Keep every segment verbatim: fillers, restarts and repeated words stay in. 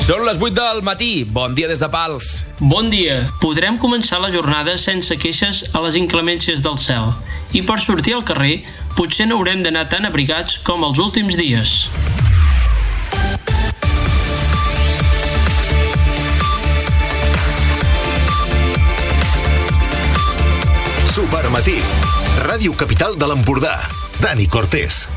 Són les vuit del matí. Bon dia des de Pals. Bon dia. Podrem començar la jornada sense queixes a les inclemències del cel. I per sortir al carrer, potser no haurem d'anar tan abrigats com els últims dies. Supermatí. Ràdio Capital de l'Empordà. Dani Cortés.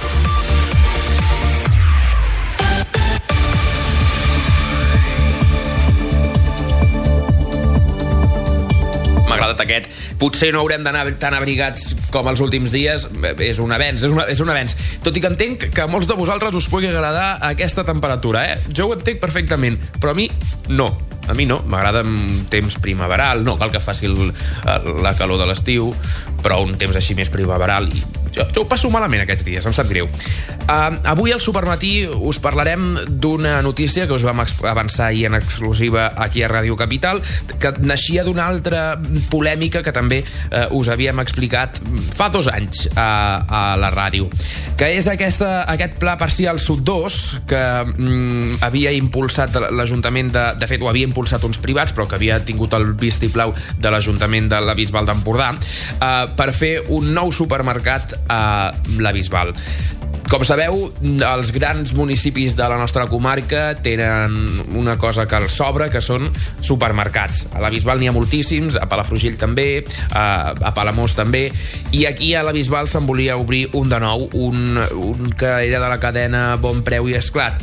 M'ha agradat aquest. Potser no haurem d'anar tan abrigats com els últims dies. És un avenç, és, una, és un avenç. Tot i que entenc que a molts de vosaltres us pugui agradar aquesta temperatura, eh? Jo ho entenc perfectament, però a mi no. A mi no, m'agrada un temps primaveral, no cal que faci el, la calor de l'estiu, però un temps així més primaveral. I jo, jo ho passo malament aquests dies, em sap greu. Uh, avui al Supermatí us parlarem d'una notícia que us vam avançar ahir en exclusiva aquí a Ràdio Capital, que naixia d'una altra polèmica que també uh, us havíem explicat fa dos anys a, a la ràdio, que és aquesta, aquest pla parcial Sud dos que mm, havia impulsat l'Ajuntament de... De fet, ho havia impulsat uns privats, però que havia tingut el vistiplau de l'Ajuntament de la Bisbal d'Empordà, eh, per fer un nou supermercat a la Bisbal. Com sabeu, els grans municipis de la nostra comarca tenen una cosa que els sobra, que són supermercats. A la Bisbal n'hi ha moltíssims, a Palafrugell també, a, a Palamós també, i aquí a la Bisbal se'n volia obrir un de nou, un, un que era de la cadena Bon Preu i Esclat.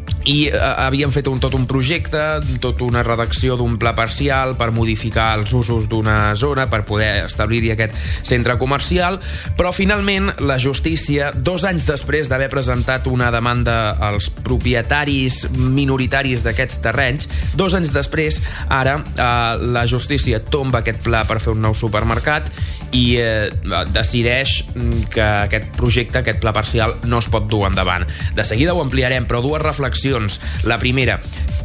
I eh, havíem fet un, tot un projecte, tot una redacció d'un pla parcial per modificar els usos d'una zona, per poder establir-hi aquest centre comercial, però finalment la justícia, dos anys després d'haver presentat una demanda als propietaris minoritaris d'aquests terrenys, dos anys després, ara eh, la justícia tomba aquest pla per fer un nou supermercat i eh, decideix que aquest projecte, aquest pla parcial, no es pot dur endavant. De seguida ho ampliarem, però dues reflexions. La primera,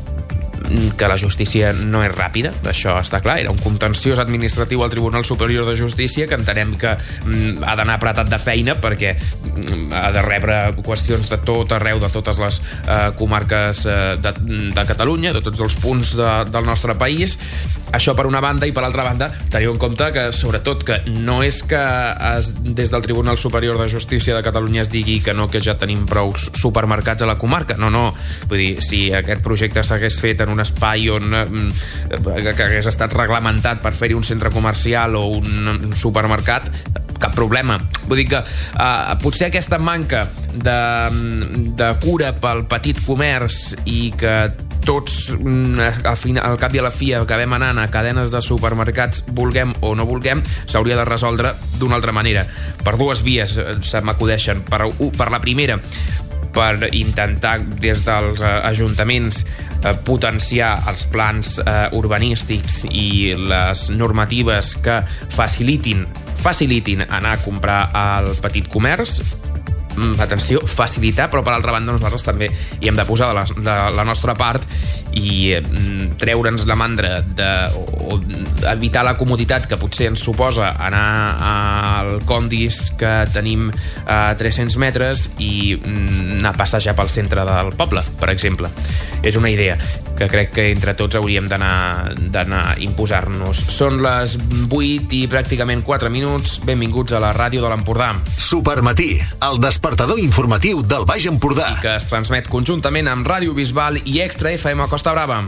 que la justícia no és ràpida, això està clar, era un contenciós administratiu al Tribunal Superior de Justícia que entenem que mm, ha d'anar apretat de feina perquè mm, ha de rebre qüestions de tot arreu, de totes les eh, comarques eh, de, de Catalunya, de tots els punts de, del nostre país. Això per una banda, i per l'altra banda teniu en compte que, sobretot, que no és que es, des del Tribunal Superior de Justícia de Catalunya es digui que no, que ja tenim prou supermercats a la comarca, no, no, vull dir, si aquest projecte s'hagués fet en un espai on eh, que hagués estat reglamentat per fer-hi un centre comercial o un supermercat, cap problema. Vull dir que eh, potser aquesta manca de, de cura pel petit comerç i que tots al, final, al cap i a la fi acabem anant a cadenes de supermercats, vulguem o no vulguem, s'hauria de resoldre d'una altra manera, per dues vies se m'acudeixen. Per, per la primera, per intentar des dels ajuntaments eh, potenciar els plans eh, urbanístics i les normatives que facilitin facilitin anar a comprar al petit comerç. Atenció, facilitar, però per altra banda nosaltres també hi hem de posar de la, de la nostra part i mm, treure'ns la mandra de, o, o evitar la comoditat que potser ens suposa anar al Condis que tenim a tres-cents metres i mm, anar a passejar pel centre del poble, per exemple. És una idea que crec que entre tots hauríem d'anar d'anar a imposar-nos. Són les vuit i pràcticament quatre minuts. Benvinguts a la ràdio de l'Empordà. Supermatí, el despertador informatiu del Baix Empordà. I que es transmet conjuntament amb Ràdio Bisbal i Extra F M a Costa Brava.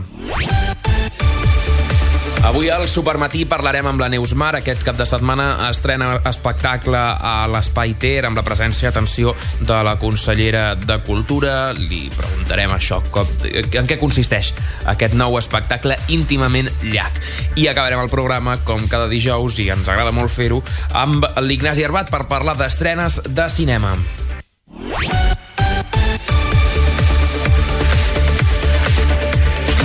Avui al Supermatí parlarem amb la Neus Mar. Aquest cap de setmana estrena espectacle a l'Espai Ter amb la presència, atenció, de la consellera de Cultura. Li preguntarem això, com, en què consisteix aquest nou espectacle íntimament llac. I acabarem el programa, com cada dijous, i ens agrada molt fer-ho, amb l'Ignasi Arbat per parlar d'estrenes de cinema.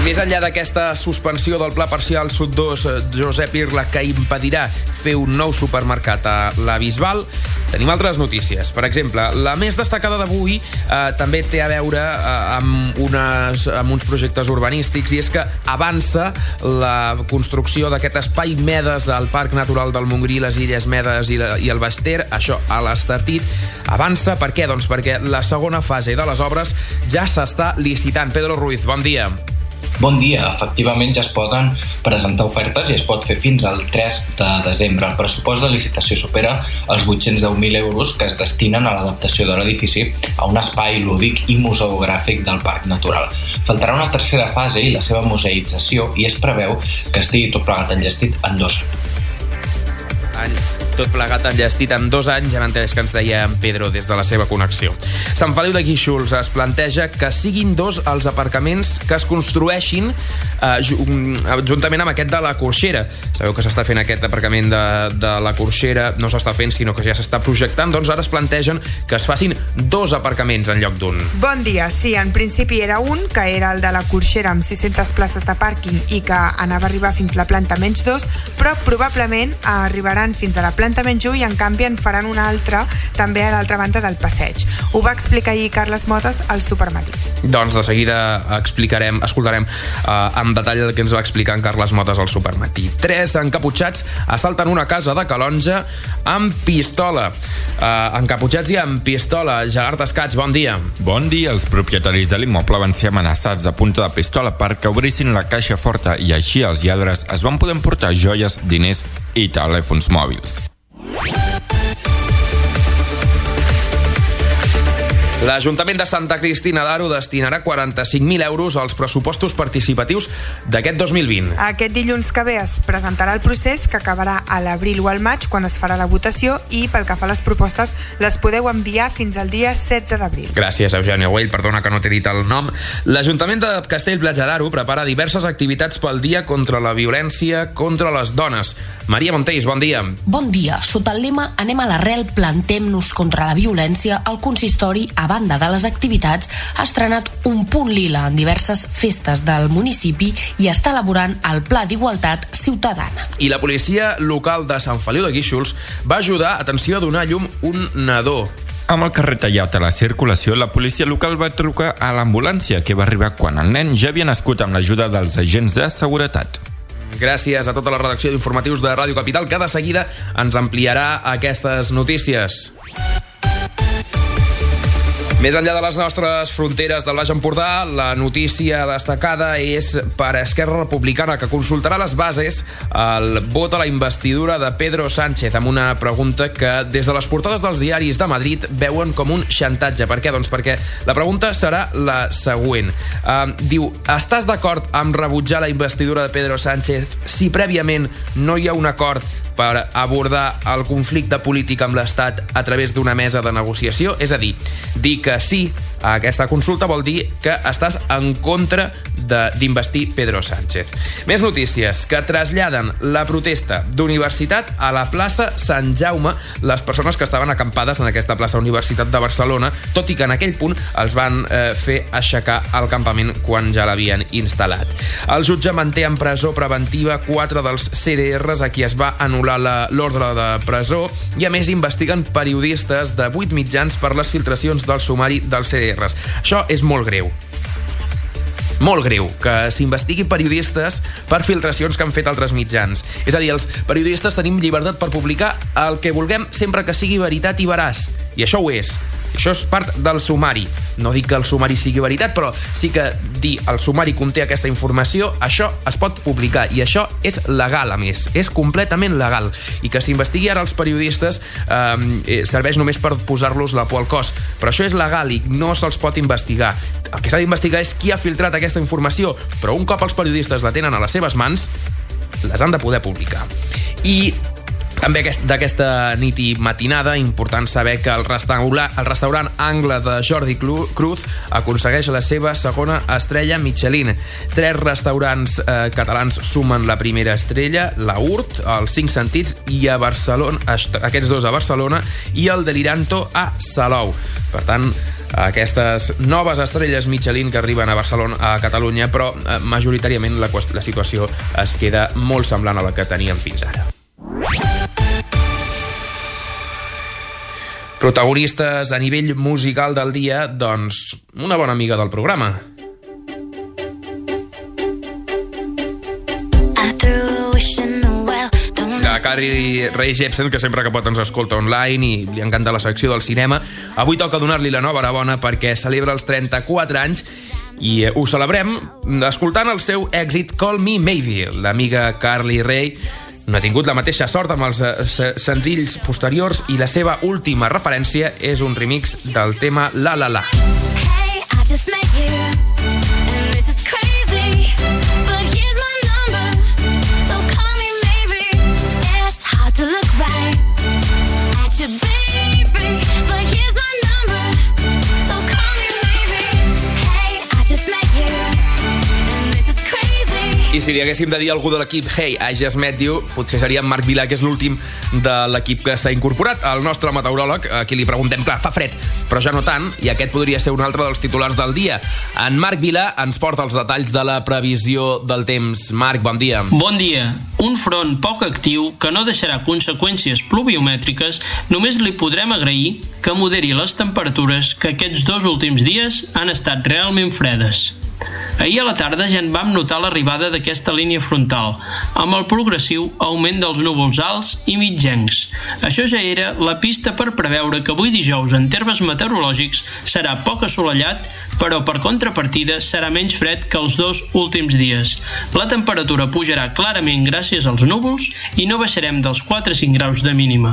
Més enllà d'aquesta suspensió del pla parcial Sud dos, Josep Irla, que impedirà fer un nou supermercat a la Bisbal, tenim altres notícies. Per exemple, la més destacada d'avui eh, també té a veure eh, amb, unes, amb uns projectes urbanístics, i és que avança la construcció d'aquest espai Medes al Parc Natural del Montgrí, les Illes Medes i, la, i el Baix Ter, això a l'Estartit. Avança per què? Doncs perquè la segona fase de les obres ja s'està licitant. Pedro Ruiz, bon dia. Bon dia. Efectivament, ja es poden presentar ofertes i es pot fer fins al tres de desembre. El pressupost de licitació supera els vuit-cents deu mil euros que es destinen a l'adaptació de l'edifici a un espai lúdic i museogràfic del Parc Natural. Faltarà una tercera fase i la seva museïtzació, i es preveu que estigui tot plegat enllestit en dos anys. Tot plegat enllestit en dos anys, ja m'entès que ens deia en Pedro des de la seva connexió. Sant Feliu de Guíxols es planteja que siguin dos els aparcaments que es construeixin eh, juntament amb aquest de la Corxera. Sabeu que s'està fent aquest aparcament de, de la Corxera, no s'està fent, sinó que ja s'està projectant, doncs ara es plantegen que es facin dos aparcaments en lloc d'un. Bon dia, sí, en principi era un, que era el de la Corxera amb sis-centes places de pàrquing i que anava a arribar fins a la planta menys dos, però probablement arribaran fins a la planta menys u i en canvi en faran una altra també a l'altra banda del passeig. Ho va explicar ahir Carles Motes al Supermatí. Doncs de seguida explicarem, escoltarem uh, en detall el que ens va explicar en Carles Motes al Supermatí. Tres encaputxats assalten una casa de Calonja amb pistola. Uh, encaputxats i amb pistola. Gerard Escats, bon dia. Bon dia. Els propietaris de l'immoble van ser amenaçats a punta de pistola perquè obrissin la caixa forta, i així els lladres es van poder emportar joies, diners i telèfons mòbils. L'Ajuntament de Santa Cristina d'Aro destinarà quaranta-cinc mil euros als pressupostos participatius d'aquest dos mil vint. Aquest dilluns que ve es presentarà el procés, que acabarà a l'abril o al maig, quan es farà la votació, i pel que fa a les propostes les podeu enviar fins al dia setze d'abril. Gràcies, Eugènia Güell, perdona que no t'he dit el nom. L'Ajuntament de Castell-Platja d'Aro prepara diverses activitats pel dia contra la violència contra les dones. Maria Montells, bon dia. Bon dia. Sota el lema Anem a l'arrel, plantem-nos contra la violència, el consistori, a banda de les activitats, ha estrenat un punt lila en diverses festes del municipi i està elaborant el Pla d'Igualtat Ciutadana. I la policia local de Sant Feliu de Guíxols va ajudar, atenció, a donar a llum un nadó. Amb el carrer tallat a la circulació, la policia local va trucar a l'ambulància, que va arribar quan el nen ja havia nascut amb l'ajuda dels agents de seguretat. Gràcies a tota la redacció d'informatius de Ràdio Capital, que de seguida ens ampliarà aquestes notícies. Més enllà de les nostres fronteres del Baix Empordà, la notícia destacada és per Esquerra Republicana, que consultarà les bases al vot a la investidura de Pedro Sánchez, amb una pregunta que des de les portades dels diaris de Madrid veuen com un xantatge. Per què? Doncs perquè la pregunta serà la següent. Uh, diu, estàs d'acord amb rebutjar la investidura de Pedro Sánchez si prèviament no hi ha un acord per abordar el conflicte polític amb l'Estat a través d'una mesa de negociació? És a dir, dir que sí a aquesta consulta vol dir que estàs en contra d'investir Pedro Sánchez. Més notícies, que traslladen la protesta d'Universitat a la plaça Sant Jaume, les persones que estaven acampades en aquesta plaça Universitat de Barcelona, tot i que en aquell punt els van eh, fer aixecar el campament quan ja l'havien instal·lat. El jutge manté en presó preventiva quatre dels C D Rs a qui es va anul·lar l'ordre de presó, i a més investiguen periodistes de vuit mitjans per les filtracions del sumari dels C D Rs. Això és molt greu. Molt greu, que s'investigui periodistes per filtracions que han fet altres mitjans. És a dir, els periodistes tenim llibertat per publicar el que vulguem sempre que sigui veritat i veraç. I això ho és. Això és part del sumari. No dic que el sumari sigui veritat, però sí que dir el sumari conté aquesta informació, això es pot publicar, i això és legal, a més. És completament legal. I que s'investigui ara els periodistes eh, serveix només per posar-los la por al cos. Però això és legal i no se'ls pot investigar. El que s'ha d'investigar és qui ha filtrat aquesta informació, però un cop els periodistes la tenen a les seves mans, les han de poder publicar. I també d'aquesta nit i matinada, important saber que el restaurant, el restaurant Angle de Jordi Cruz aconsegueix la seva segona estrella Michelin. Tres restaurants eh, catalans sumen la primera estrella, la Urt, els Cinc Sentits, i a Barcelona, aquests dos a Barcelona, i el Deliranto a Salou. Per tant, aquestes noves estrelles Michelin que arriben a Barcelona, a Catalunya, però eh, majoritàriament la, la situació es queda molt semblant a la que teníem fins ara. Protagonistes a nivell musical del dia, doncs una bona amiga del programa. La Carly Rae Jepsen, que sempre que pot ens escolta online i li encanta la secció del cinema. Avui toca donar-li la nova enhorabona perquè celebra els trenta-quatre anys i ho celebrem escoltant el seu èxit Call Me Maybe. L'amiga Carly Rae no ha tingut la mateixa sort amb els senzills posteriors i la seva última referència és un remix del tema La La La. Hey, I just met you, and this is crazy, but here's my number, so call me maybe. It's hard to look right at you, baby, but here's my number, so call me maybe. Hey, I just met you, and this is crazy. I si li haguéssim de dir a algú de l'equip Hey, I just met you, potser seria en Marc Vilà, que és l'últim de l'equip que s'ha incorporat. El nostre meteoròleg, a qui li preguntem, clar, fa fred, però ja no tant, i aquest podria ser un altre dels titulars del dia. En Marc Vilà ens porta els detalls de la previsió del temps. Marc, bon dia. Bon dia. Un front poc actiu que no deixarà conseqüències pluviomètriques, només li podrem agrair que moderi les temperatures que aquests dos últims dies han estat realment fredes. Ahir a la tarda ja en vam notar l'arribada d'aquesta línia frontal, amb el progressiu augment dels núvols alts i mitjencs. Això ja era la pista per preveure que avui dijous en termes meteorològics serà poc assolellat, però per contrapartida serà menys fred que els dos últims dies. La temperatura pujarà clarament gràcies als núvols i no baixarem dels quatre a cinc graus de mínima.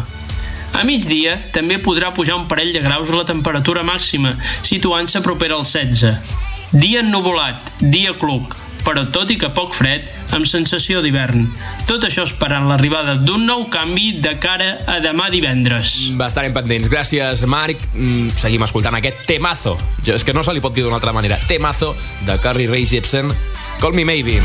A migdia també podrà pujar un parell de graus la temperatura màxima, situant-se propera als setze. Dia ennuvolat, dia cluc, però tot i que poc fred, amb sensació d'hivern. Tot això esperant l'arribada d'un nou canvi de cara a demà divendres. Estarem pendents. Gràcies, Marc. Mm, seguim escoltant aquest temazo. Jo, és que no se li pot dir d'una altra manera. Temazo de Carly Rae Jepsen. Call Me Maybe.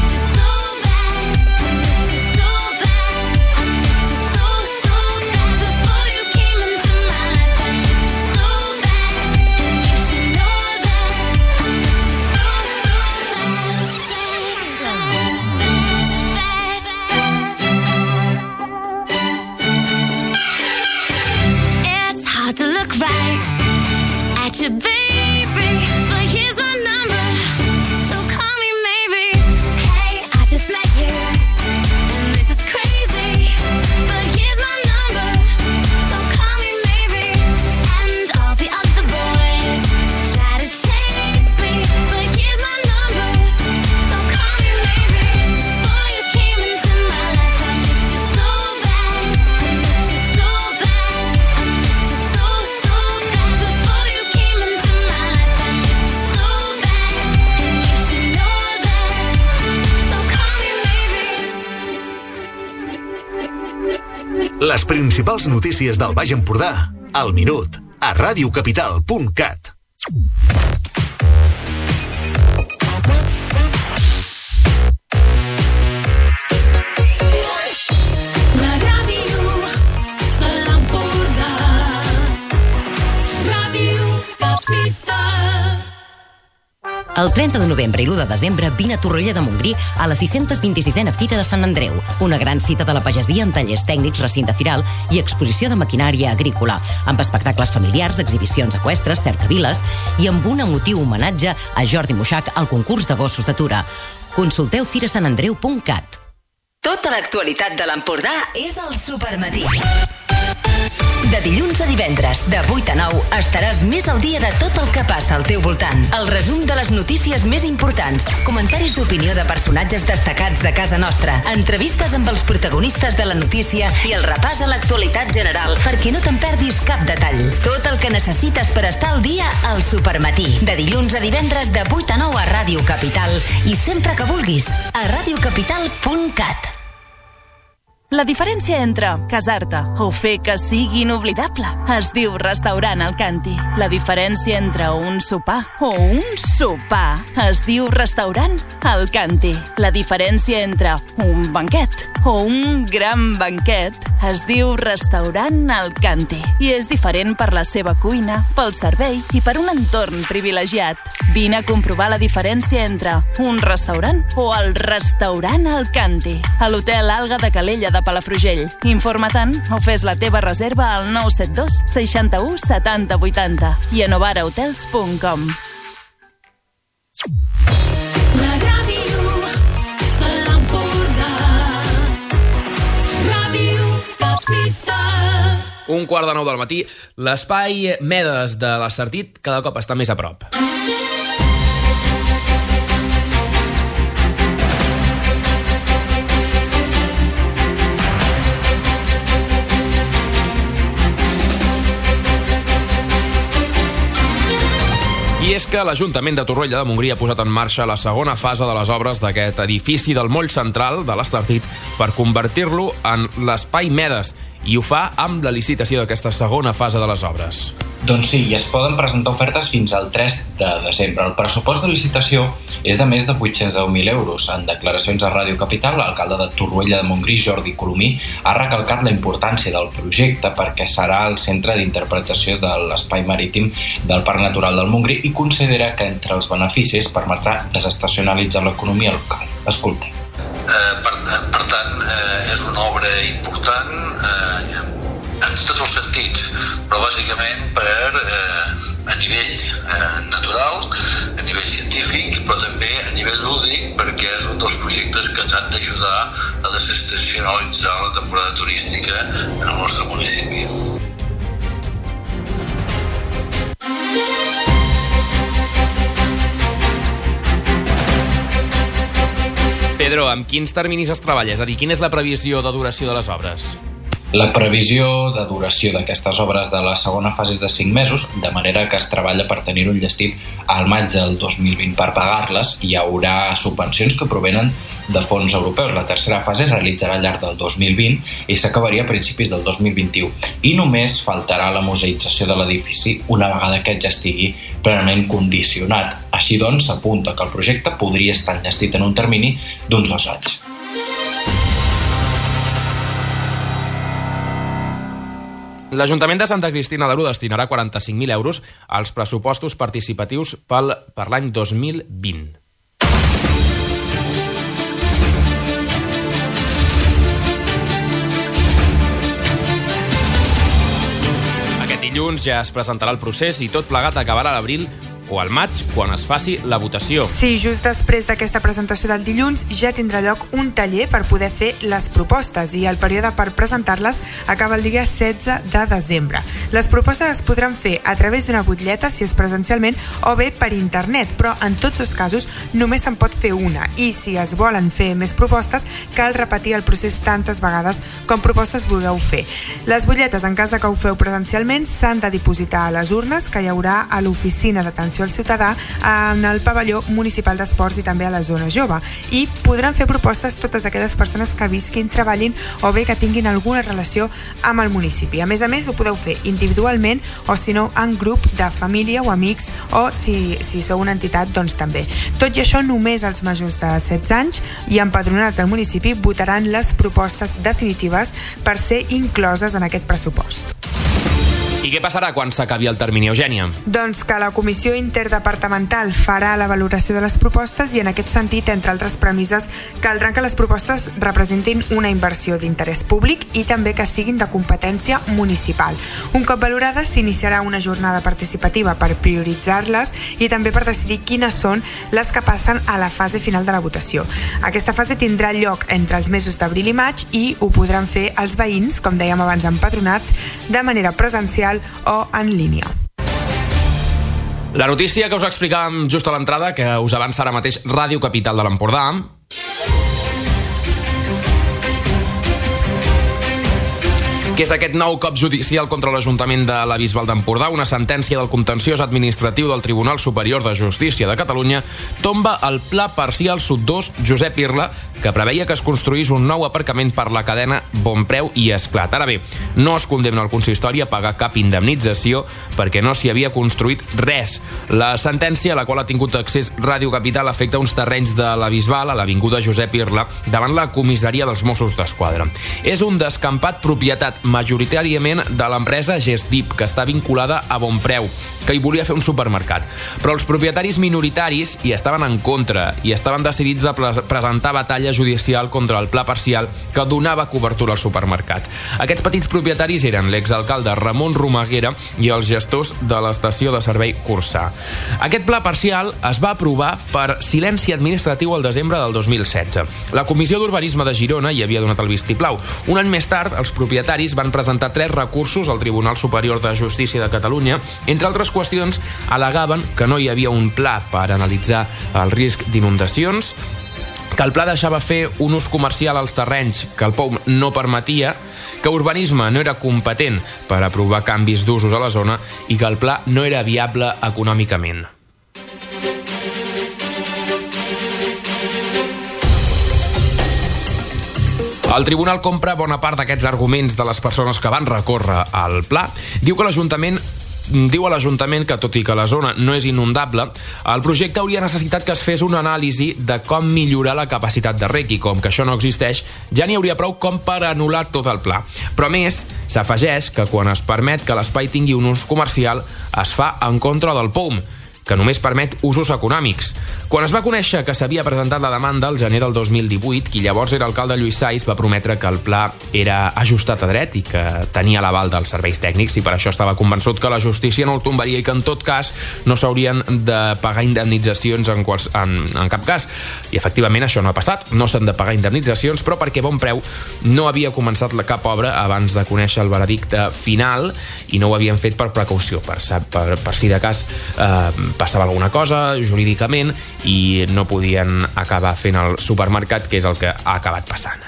Les principals notícies del Baix Empordà, al minut, a radiocapital punt cat. La ràdio de l'Empordà, Ràdio Capital. El trenta de novembre i l'u de desembre vine a Torroella de Montgrí a la sis-cents vint-i-sisena Fita de Sant Andreu, una gran cita de la pagesia amb tallers tècnics, recinte firal i exposició de maquinària agrícola, amb espectacles familiars, exhibicions eqüestres, cercaviles i amb un emotiu homenatge a Jordi Moixac al concurs de gossos d'atura. Consulteu fira sant andreu punt cat. Tota l'actualitat de l'Empordà és al Supermatí. De dilluns a divendres, de vuit a nou, estaràs més al dia de tot el que passa al teu voltant. El resum de les notícies més importants, comentaris d'opinió de personatges destacats de casa nostra, entrevistes amb els protagonistes de la notícia i el repàs a l'actualitat general perquè no te'n perdis cap detall. Tot el que necessites per estar al dia al Supermatí. De dilluns a divendres, de vuit a nou a Ràdio Capital i sempre que vulguis, a radiocapital punt cat. La diferència entre casar-te o fer que sigui inoblidable es diu restaurant Alcanti. La diferència entre un sopar o un sopar es diu restaurant Alcanti. La diferència entre un banquet o un gran banquet Es diu Restaurant Alcanti i és diferent per la seva cuina, pel servei i per un entorn privilegiat. Vine a comprovar la diferència entre un restaurant o el Restaurant Alcanti, a l'Hotel Alga de Calella de Palafrugell. Informa-te'n o fes la teva reserva al nou set dos seixanta-u setanta vuitanta i a novara hotels punt com. La ràdio de l'Empordà. Ràdio Capital. Un quart de nou del matí, l'espai Medes de l'Estartit cada cop està més a prop. I és que l'Ajuntament de Torroella de Montgrí ha posat en marxa la segona fase de les obres d'aquest edifici del moll central de l'Estartit per convertir-lo en l'espai Medes, i ho fa amb la licitació d'aquesta segona fase de les obres. Doncs sí, i es poden presentar ofertes fins al tres de desembre. El pressupost de licitació és de més de vuit-cents deu mil euros. En declaracions a Ràdio Capital, l'alcalde de Torroella de Montgrí, Jordi Colomí, ha recalcat la importància del projecte perquè serà el centre d'interpretació de l'espai marítim del Parc Natural del Montgrí i considera que entre els beneficis permetrà desestacionalitzar l'economia local. Escoltem. Eh, per, per tant, eh, és una obra important eh, en tots els sentits, però bàsicament per eh, a nivell eh, natural, a nivell científic, però també a nivell lúdic, perquè és un dels projectes que ens han d'ajudar a desestacionalitzar la temporada turística en el nostre municipi. Pedro, amb quins terminis es treballa? És a dir, quina és la previsió de duració de les obres? La previsió de duració d'aquestes obres de la segona fase és de cinc mesos, de manera que es treballa per tenir-ho enllestit al maig del dos mil vint. Per pagar-les hi haurà subvencions que provenen de fons europeus. La tercera fase es realitzarà al llarg del dos mil vint i s'acabaria a principis del dos mil vint-i-u. I només faltarà la museïtzació de l'edifici una vegada que ja estigui plenament condicionat. Així doncs, s'apunta que el projecte podria estar enllestit en un termini d'uns dos anys. L'Ajuntament de Santa Cristina d'Aro destinarà quaranta-cinc mil euros als pressupostos participatius pel, per l'any dos mil vint. Aquest dilluns ja es presentarà el procés i tot plegat acabarà a l'abril o al maig, quan es faci la votació. Sí, just després d'aquesta presentació del dilluns ja tindrà lloc un taller per poder fer les propostes i el període per presentar-les acaba el dia setze de desembre. Les propostes es podran fer a través d'una butlleta si és presencialment o bé per internet, però en tots els casos només se'n pot fer una i si es volen fer més propostes cal repetir el procés tantes vegades com propostes vulgueu fer. Les butlletes, en cas de que ho feu presencialment, s'han de dipositar a les urnes que hi haurà a l'oficina d'atenció al ciutadà en el pavelló municipal d'esports i també a la zona jove, i podran fer propostes totes aquelles persones que visquin, treballin o bé que tinguin alguna relació amb el municipi. A més a més, ho podeu fer individualment o si no en grup de família o amics o si, si sou una entitat, doncs també. Tot i això, només els majors de setze anys i empadronats al municipi votaran les propostes definitives per ser incloses en aquest pressupost. I què passarà quan s'acabi el termini, Eugènia? Doncs que la comissió interdepartamental farà la valoració de les propostes i en aquest sentit, entre altres premisses, caldrà que les propostes representin una inversió d'interès públic i també que siguin de competència municipal. Un cop valorades, s'iniciarà una jornada participativa per prioritzar-les i també per decidir quines són les que passen a la fase final de la votació. Aquesta fase tindrà lloc entre els mesos d'abril i maig i ho podran fer els veïns, com dèiem abans, empadronats, de manera presencial o en línia. La notícia que us explicàvem just a l'entrada, que us avança ara mateix Ràdio Capital de l'Empordà, que és aquest nou cop judicial contra l'Ajuntament de la Bisbal d'Empordà. Una sentència del contenciós administratiu del Tribunal Superior de Justícia de Catalunya tomba el Pla Parcial Sud dos Josep Irla, que preveia que es construís un nou aparcament per la cadena Bonpreu i Esclat. Ara bé, no es condemna el consistori a pagar cap indemnització perquè no s'hi havia construït res. La sentència, a la qual ha tingut accés Ràdio Capital, afecta uns terrenys de la Bisbal, a l'avinguda Josep Irla, davant la comissaria dels Mossos d'Esquadra. És un descampat propietat majoritàriament de l'empresa Gestdip, que està vinculada a Bonpreu, que hi volia fer un supermercat. Però els propietaris minoritaris hi estaven en contra i estaven decidits a pre presentar batalla judicial contra el pla parcial que donava cobertura al supermercat. Aquests petits propietaris eren l'exalcalde Ramon Romaguera i els gestors de l'estació de servei Cursà. Aquest pla parcial es va aprovar per silenci administratiu al desembre del dos mil setze. La Comissió d'Urbanisme de Girona hi havia donat el vistiplau. Un any més tard, els propietaris van presentar tres recursos al Tribunal Superior de Justícia de Catalunya. Entre altres qüestions, al·legaven que no hi havia un pla per analitzar el risc d'inundacions, que el pla deixava fer un ús comercial als terrenys que el P O M no permetia, que Urbanisme no era competent per aprovar canvis d'usos a la zona i que el pla no era viable econòmicament. El tribunal compra bona part d'aquests arguments de les persones que van recórrer al pla. Diu que l'Ajuntament Diu a l'Ajuntament que, tot i que la zona no és inundable, el projecte hauria necessitat que es fes una anàlisi de com millorar la capacitat de rec i, com que això no existeix, ja n'hi hauria prou com per anul·lar tot el pla. Però a més, s'afegeix que quan es permet que l'espai tingui un ús comercial, es fa en contra del P O M, que només permet usos econòmics. Quan es va conèixer que s'havia presentat la demanda el gener del dos mil divuit, qui llavors era alcalde Lluís Sais va prometre que el pla era ajustat a dret i que tenia l'aval dels serveis tècnics i per això estava convençut que la justícia no el tombaria i que en tot cas no s'haurien de pagar indemnitzacions en, quals, en, en cap cas. I efectivament això no ha passat, no s'han de pagar indemnitzacions, però perquè Bonpreu no havia començat la cap obra abans de conèixer el veredicte final i no ho havien fet per precaució, per, per, per si de cas eh, passava alguna cosa jurídicament i no podien acabar fent el supermercat, que és el que ha acabat passant.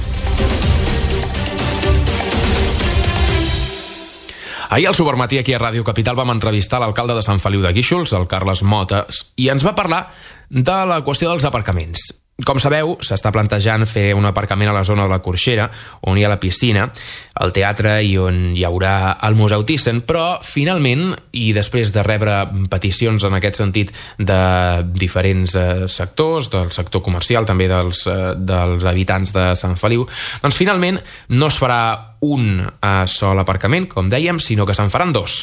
Ahir al Supermatí, aquí a Ràdio Capital, vam entrevistar l'alcalde de Sant Feliu de Guíxols, el Carles Motes, i ens va parlar de la qüestió dels aparcaments. Com sabeu, s'està plantejant fer un aparcament a la zona de la Corxera, on hi ha la piscina, el teatre i on hi haurà el Museu Thyssen, però finalment, i després de rebre peticions en aquest sentit de diferents eh, sectors, del sector comercial, també dels, eh, dels habitants de Sant Feliu, doncs finalment no es farà un eh, sol aparcament, com dèiem, sinó que se'n faran dos.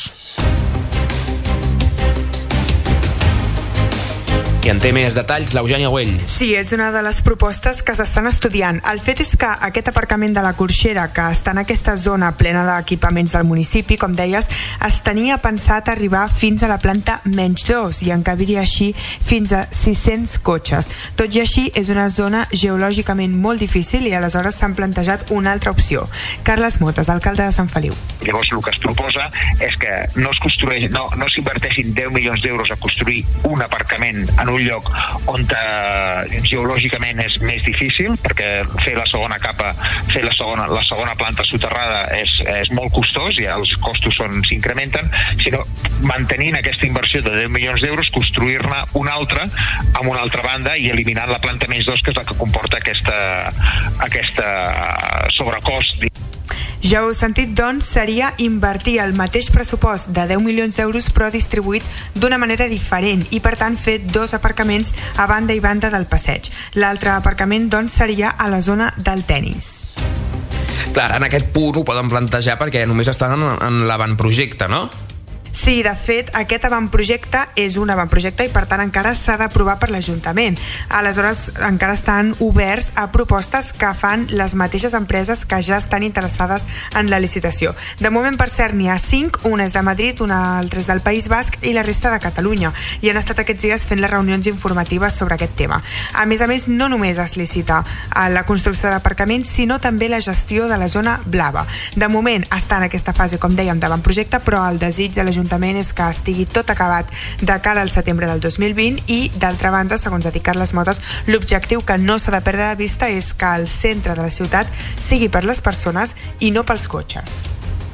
I en té més detalls l'Eugènia Güell. Sí, és una de les propostes que s'estan estudiant. El fet és que aquest aparcament de la Corxera, que està en aquesta zona plena d'equipaments del municipi, com deies, es tenia pensat arribar fins a la planta menys dos i encabiria així fins a sis-cents cotxes. Tot i així, és una zona geològicament molt difícil i aleshores s'han plantejat una altra opció. Carles Motes, alcalde de Sant Feliu. Llavors, el que es proposa és que no es construeix, no, no s'inverteixin deu milions d'euros a construir un aparcament en un lloc on eh, geològicament és més difícil, perquè fer la segona capa, fer la segona, la segona planta soterrada és, és molt costós i els costos s'incrementen, sinó mantenint aquesta inversió de deu milions d'euros, construir-ne una altra amb una altra banda i eliminant la planta menys dos, que és la que comporta aquesta, aquesta sobrecost. Ja heu sentit, doncs, seria invertir el mateix pressupost de deu milions d'euros però distribuït d'una manera diferent i, per tant, fer dos aparcaments a banda i banda del passeig. L'altre aparcament, doncs, seria a la zona del tennis. Clar, en aquest punt ho poden plantejar perquè només estan en, en l'avantprojecte, no? Sí, de fet, aquest avantprojecte és un avantprojecte i, per tant, encara s'ha d'aprovar per l'Ajuntament. Aleshores, encara estan oberts a propostes que fan les mateixes empreses que ja estan interessades en la licitació. De moment, per cert, n'hi ha cinc, una és de Madrid, una altra és del País Basc i la resta de Catalunya, i han estat aquests dies fent les reunions informatives sobre aquest tema. A més a més, no només es licita la construcció de l'aparcament, sinó també la gestió de la zona blava. De moment està en aquesta fase, com dèiem, d'avantprojecte, però el desig de l'Ajuntament és que estigui tot acabat de cara al setembre del dos mil vint i, d'altra banda, segons ha dit Carles Motes, l'objectiu que no s'ha de perdre de vista és que el centre de la ciutat sigui per les persones i no pels cotxes.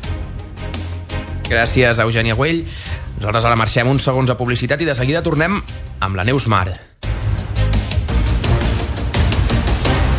Gràcies, Eugènia Güell. Nosaltres ara marxem uns segons a publicitat i de seguida tornem amb la Neus Mar.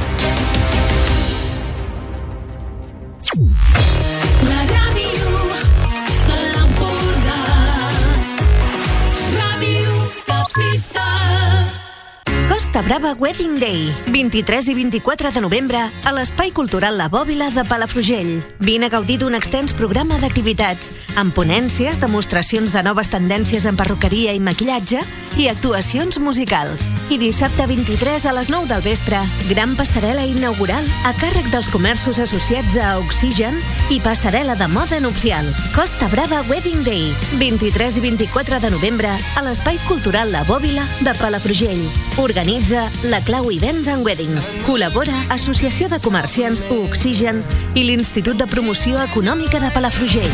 Costa Brava Wedding Day, vint-i-tres i vint-i-quatre de novembre, a l'Espai Cultural La Bòbila de Palafrugell. Vine a gaudir d'un extens programa d'activitats, amb ponències, demostracions de noves tendències en perruqueria i maquillatge i actuacions musicals. I dissabte vint-i-tres a les nou del vespre, gran passarel·la inaugural a càrrec dels comerços associats a Oxigen i passarel·la de moda nupcial. Costa Brava Wedding Day, vint-i-tres i vint-i-quatre de novembre, a l'Espai Cultural La Bòbila de Palafrugell. Organitza La Clau Events and Weddings. Col·labora Associació de Comerciants Oxigen i l'Institut de Promoció Econòmica de Palafrugell.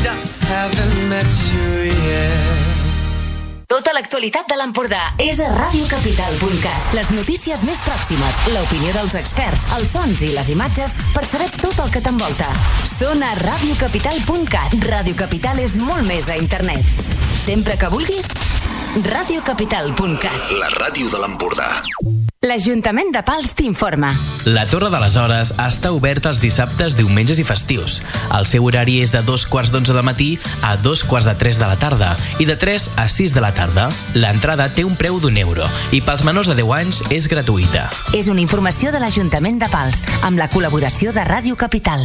Tota l'actualitat de l'Empordà és a ràdio capital punt cat. Les notícies més pròximes, l'opinió dels experts, els sons i les imatges per saber tot el que t'envolta. Són a ràdio capital punt cat. Ràdio Capital és molt més a internet. Sempre que vulguis, ràdio capital punt cat. La ràdio de l'Empordà. L'Ajuntament de Pals t'informa. La Torre de les Hores està oberta els dissabtes, diumenges i festius. El seu horari és de dos quarts d'onze de matí a dos quarts de tres de la tarda i de tres a sis de la tarda. L'entrada té un preu d'un euro i pels menors de deu anys és gratuïta. És una informació de l'Ajuntament de Pals, amb la col·laboració de Ràdio Capital.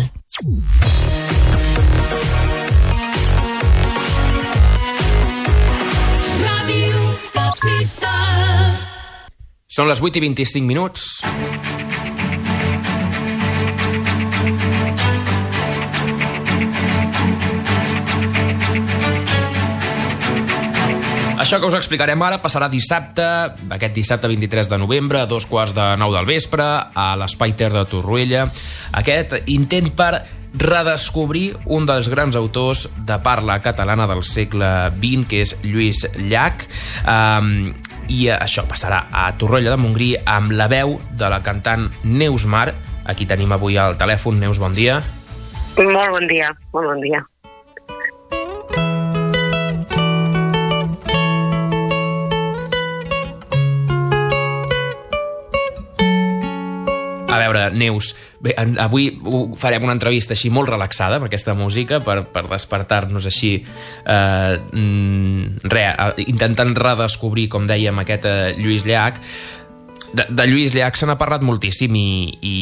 Ràdio Capital. Són les vuit i vint-i-cinc minuts. Això que us explicarem ara passarà dissabte, aquest dissabte vint-i-tres de novembre, a dos quarts de nou del vespre, a l'Espai Ter de Torroella. Aquest intent per redescobrir un dels grans autors de parla catalana del segle vint, que és Lluís Llach. Um, I això passarà a Torroella de Montgrí amb la veu de la cantant Neus Mar. Aquí tenim avui al telèfon. Neus, bon dia. Molt bon dia, molt bon dia. A veure, Neus, bé, avui farem una entrevista així molt relaxada amb aquesta música per, per despertar-nos així eh, re, intentant redescobrir, com dèiem, aquest eh, Lluís Llach. De, de Lluís Llach se n'ha parlat moltíssim i, i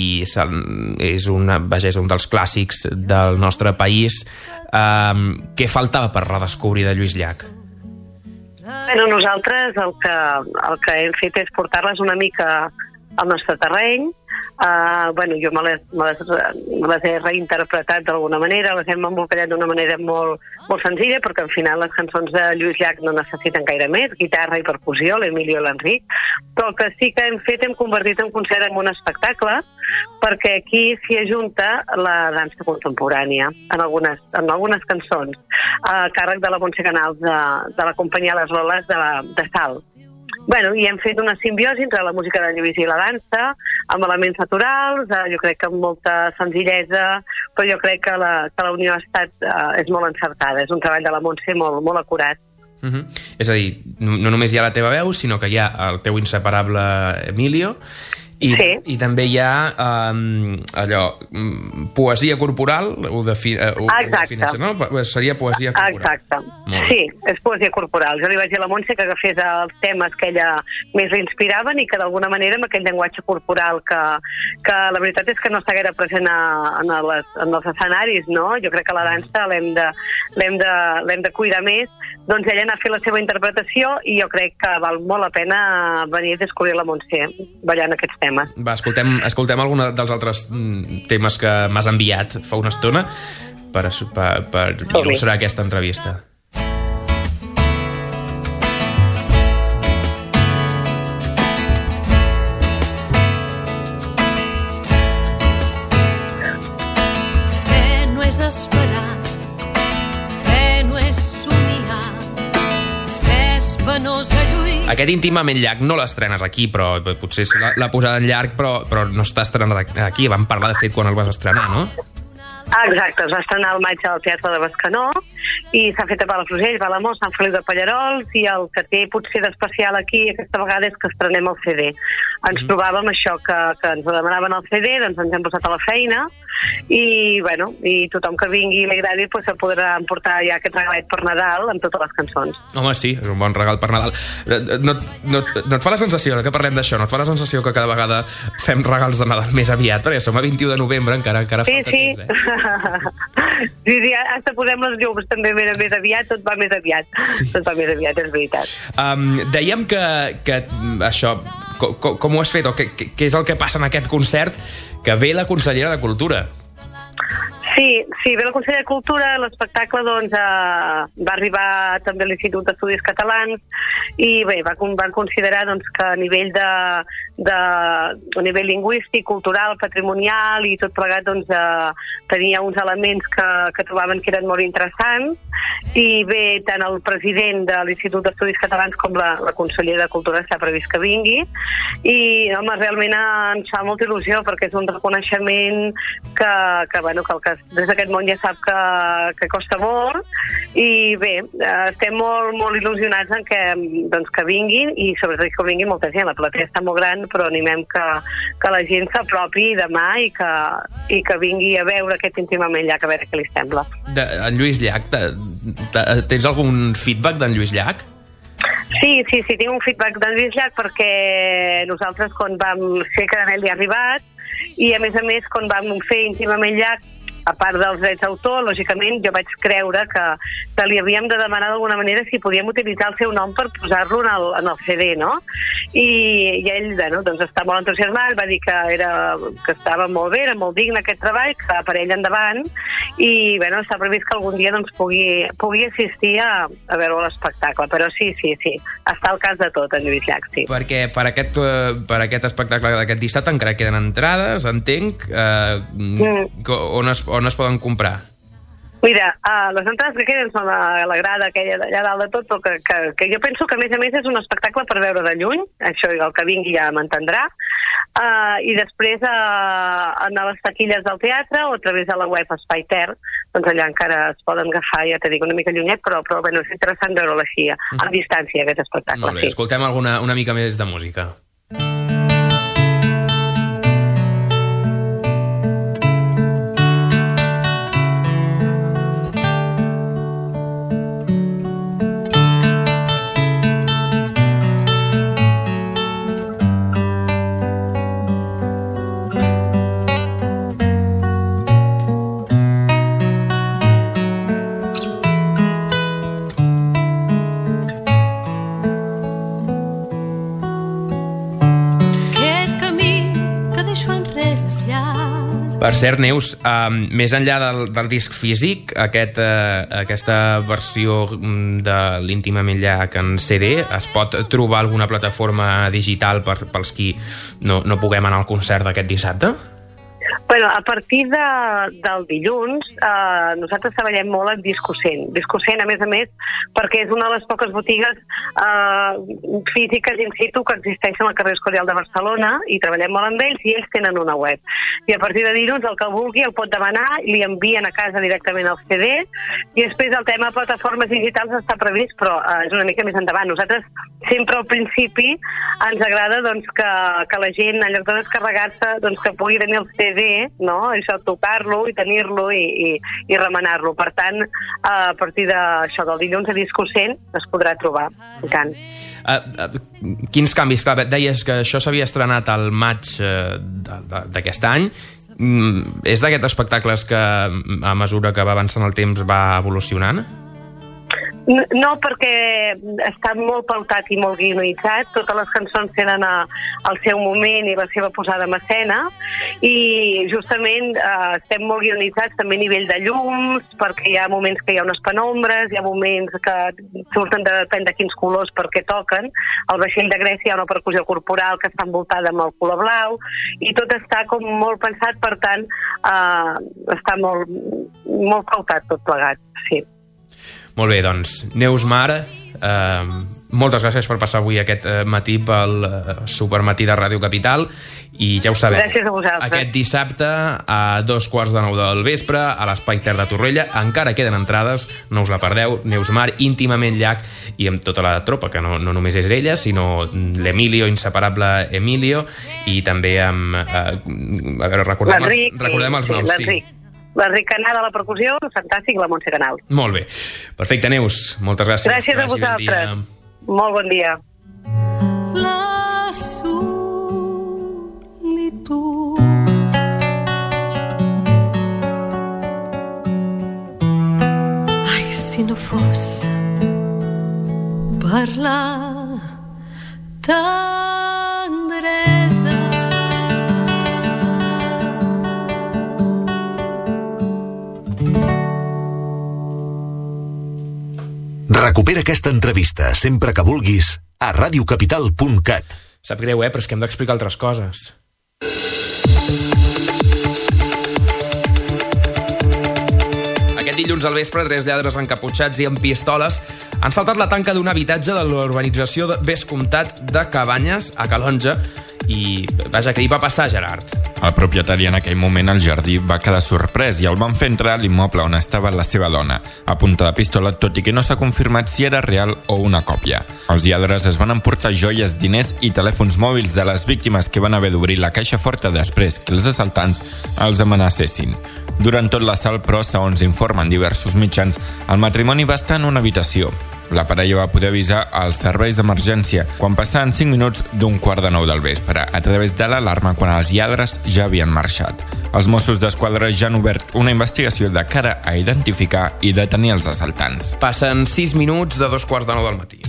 és, una, vaja, és un dels clàssics del nostre país. Eh, què faltava per redescobrir de Lluís Llach? Bueno, nosaltres el que, el que hem fet és portar-les una mica al nostre terreny. Uh, bueno, jo me les, me, les, me les he reinterpretat d'alguna manera, les hem embolcallat d'una manera molt, molt senzilla, perquè al final les cançons de Lluís Llach no necessiten gaire més, guitarra i percussió, l'Emilio i l'Enric, però el que sí que hem fet, hem convertit en concert en un espectacle, perquè aquí s'hi ajunta la dansa contemporània en algunes, en algunes cançons, a càrrec de la Montse Canals de, de la companyia Les Loles de, de Salt. Bueno, i hem fet una simbiosi entre la música de Lluís i la dansa, amb elements naturals, eh, jo crec que amb molta senzillesa, però jo crec que la, que la unió ha estat, eh, és molt encertada, és un treball de la Montse molt, molt acurat. Uh-huh. És a dir, no, no només hi ha la teva veu, sinó que hi ha el teu inseparable Emilio, i, sí. I també hi ha um, allò, poesia corporal, ho, defi, uh, ho, ho defineixes, no? Seria poesia corporal. Exacte, sí, és poesia corporal. Jo li vaig dir a la Montse que agafés els temes que ella més l'inspiraven i que d'alguna manera amb aquell llenguatge corporal que, que la veritat és que no està gaire present a, en, les, en els escenaris, no? Jo crec que la dansa l'hem de, l'hem de, l'hem de cuidar més. Doncs ella n'ha fet la seva interpretació i jo crec que val molt la pena venir a descobrir la Montse ballant aquests temes. Va, escoltem, escoltem algun dels altres temes que m'has enviat fa una estona per, per, per il·lustrar aquesta entrevista. Fe no és esperar, fe no és somiar, fe és penosa lluir. Aquest íntimament Llach no l'estrenes aquí, però potser l'ha posada en llarg, però, però no està estrenat aquí. Vam parlar, de fet, quan el vas estrenar, no? Ah, exacte, es va estrenar al maig al Teatre de Bescanó i s'ha fet a Palafrugell, Palamós, Sant Feliu de Pallerols, i el que té potser d'especial aquí aquesta vegada és que estrenem el C D. Ens trobàvem això, que, que ens demanaven el C D, doncs ens hem posat a la feina, i, bueno, i tothom que vingui i li agradi pues, se podrà emportar ja aquest regalet per Nadal amb totes les cançons. Home, sí, és un bon regal per Nadal. No, no, no et fa la sensació, que parlem d'això, no et fa la sensació que cada vegada fem regals de Nadal més aviat? Perquè som a vint-i-u de novembre, encara, encara sí, falta sí. temps, eh? Sí, sí, hasta posem les llums també més, més aviat, tot va més aviat. Sí. Tot va més aviat, és veritat. Um, dèiem que, que això, com, com ho has fet, o què, què és el que passa en aquest concert, que ve la consellera de Cultura. Sí, sí, ve la Consellera de Cultura, l'espectacle doncs, eh, va arribar també a l'Institut d'Estudis Catalans i bé, va, van considerar doncs, que a nivell de, de a nivell lingüístic, cultural, patrimonial i tot plegat doncs, eh, tenia uns elements que, que trobaven que eren molt interessants i bé, tant el president de l'Institut d'Estudis Catalans com la, la consellera de Cultura està previst que vingui i home, realment ens fa molta il·lusió perquè és un reconeixement que, que, bueno, que el que des d'aquest món ja sap que, que costa molt i bé, estem molt, molt il·lusionats en que, doncs, que vinguin i sobretot que vinguin molta gent. La platea està molt gran però animem que, que la gent s'apropi demà i que, i que vingui a veure aquest íntimament Llach, a veure què li sembla. De, en Lluís Llach, te, te, tens algun feedback d'en Lluís Llach? Sí, sí, sí, tinc un feedback d'en Lluís Llach perquè nosaltres quan vam fer Caramel hi ha arribat i a més a més quan vam fer íntimament Llach, a part dels drets d'autor, lògicament jo vaig creure que, que li havíem de demanar d'alguna manera si podíem utilitzar el seu nom per posar-lo en, el, en el C D, no? I, i ell, bueno, doncs està molt entusiasmat, va dir que, era, que estava molt bé, era molt digne aquest treball, que per ell endavant, i bueno, està previst que algun dia doncs, pugui, pugui assistir a, a veure l'espectacle, però sí, sí, sí, està al cas de tot, en Lluís Llach, sí. Perquè per aquest, per aquest espectacle d'aquest dissabte encara queden entrades, entenc, eh, mm. on es on es poden comprar? Mira, uh, les entrades que queden són a la grada aquella d'allà dalt de tot, però que, que, que jo penso que a més a més és un espectacle per veure de lluny, això el que vingui ja m'entendrà, uh, i després uh, anar a les taquilles del teatre o a través de la web Espai Ter, doncs allà encara es poden agafar, ja te dic, una mica llunyet, però, però bueno, és interessant veure-ho així, a, a distància, aquest espectacle. Molt bé, sí. Escoltem alguna, una mica més de música. Per cert, Neus, um, més enllà del, del disc físic, aquest, uh, aquesta versió de l'Íntimament Llach en C D es pot trobar alguna plataforma digital per, pels qui no, no puguem anar al concert d'aquest dissabte? Bueno, a partir de, del dilluns eh, nosaltres treballem molt en Discocent. Discocent, a més a més, perquè és una de les poques botigues eh, físiques in situ que existeixen al carrer Escorial de Barcelona i treballem molt amb ells i ells tenen una web. I a partir de dilluns el que vulgui el pot demanar, li envien a casa directament el C D i després el tema de plataformes digitals està previst, però eh, és una mica més endavant. Nosaltres sempre al principi ens agrada doncs, que, que la gent, en lloc de descarregar-se, doncs, que pugui tenir el C D, no? Això, tocar-lo i tenir-lo i, i, i remenar-lo. Per tant, a partir d'això del dilluns a Discocent es podrà trobar. I tant. Uh, uh, quins canvis? Clar, deies que això s'havia estrenat al maig uh, d'aquest any. Mm, és d'aquests espectacles que a mesura que va avançant el temps va evolucionant? No, perquè està molt pautat i molt guionitzat. Totes les cançons tenen a, el seu moment i la seva posada en escena i justament eh, estem molt guionitzats també a nivell de llums, perquè hi ha moments que hi ha unes penombres, hi ha moments que surten de, depèn de quins colors perquè toquen. Al vaixell de Grècia hi ha una percussió corporal que està envoltada amb el color blau i tot està com molt pensat, per tant eh, està molt, molt pautat tot plegat, sí. Molt bé, doncs, Neus Mar, eh, moltes gràcies per passar avui aquest eh, matí pel eh, supermatí de Ràdio Capital, i ja ho sabeu. Gràcies a vosaltres. Aquest dissabte a dos quarts de nou del vespre a l'Espai Ter de Torroella encara queden entrades, no us la perdeu. Neus Mar, íntimament llac, i amb tota la tropa, que no, no només és ella, sinó l'Emilio, inseparable Emilio, i també amb eh, a veure, recordem, els, recordem els noms. Sí, l'Enric Canal a la percussió, fantàstic, la Montse Canal. Molt bé. Perfecte, Neus. Moltes gràcies. Gràcies a vosaltres. Molt bon dia. La solitud. Ai, si no fos per la tendresa. Recupera aquesta entrevista sempre que vulguis a radiocapital punt cat. Sap greu, eh? Però és que hem d'explicar altres coses. Aquest dilluns al vespre, tres lladres encaputxats i amb pistoles han saltat la tanca d'un habitatge de l'urbanització de Vescomtat de Cabanyes, a Calonge, i vaja, que hi va passar, Gerard? El propietari en aquell moment al jardí va quedar sorprès i el van fer entrar a l'immoble on estava la seva dona, a punta de pistola, tot i que no s'ha confirmat si era real o una còpia. Els lladres es van emportar joies, diners i telèfons mòbils de les víctimes, que van haver d'obrir la caixa forta després que els assaltants els amenacessin. Durant tot l'assalt, però, segons informen diversos mitjans, el matrimoni va estar en una habitació. La parella va poder avisar als serveis d'emergència quan passaven cinc minuts d'un quart de nou del vespre, a través de l'alarma, quan els lladres ja havien marxat. Els Mossos d'Esquadra ja han obert una investigació de cara a identificar i detenir els assaltants. Passen sis minuts de dos quarts de nou del matí.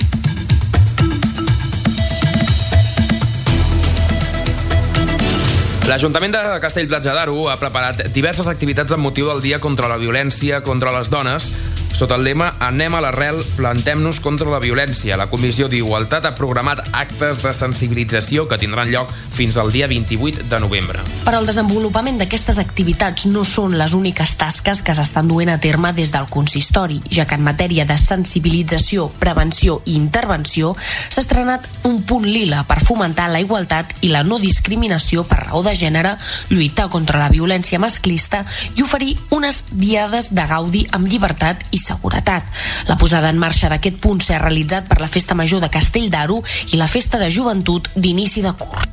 L'Ajuntament de Castellplatja d'Aro ha preparat diverses activitats amb motiu del Dia contra la Violència contra les Dones, sota el lema Anem a l'arrel, plantem-nos contra la violència. La Comissió d'Igualtat ha programat actes de sensibilització que tindran lloc fins al dia vint-i-vuit de novembre. Però el desenvolupament d'aquestes activitats no són les úniques tasques que s'estan duent a terme des del consistori, ja que en matèria de sensibilització, prevenció i intervenció s'ha estrenat un punt lila per fomentar la igualtat i la no discriminació per raó de gènere, lluitar contra la violència masclista i oferir unes diades de gaudi amb llibertat i seguretat. La posada en marxa d'aquest punt s'ha realitzat per la Festa Major de Castell d'Aro i la Festa de Joventut d'inici de curs.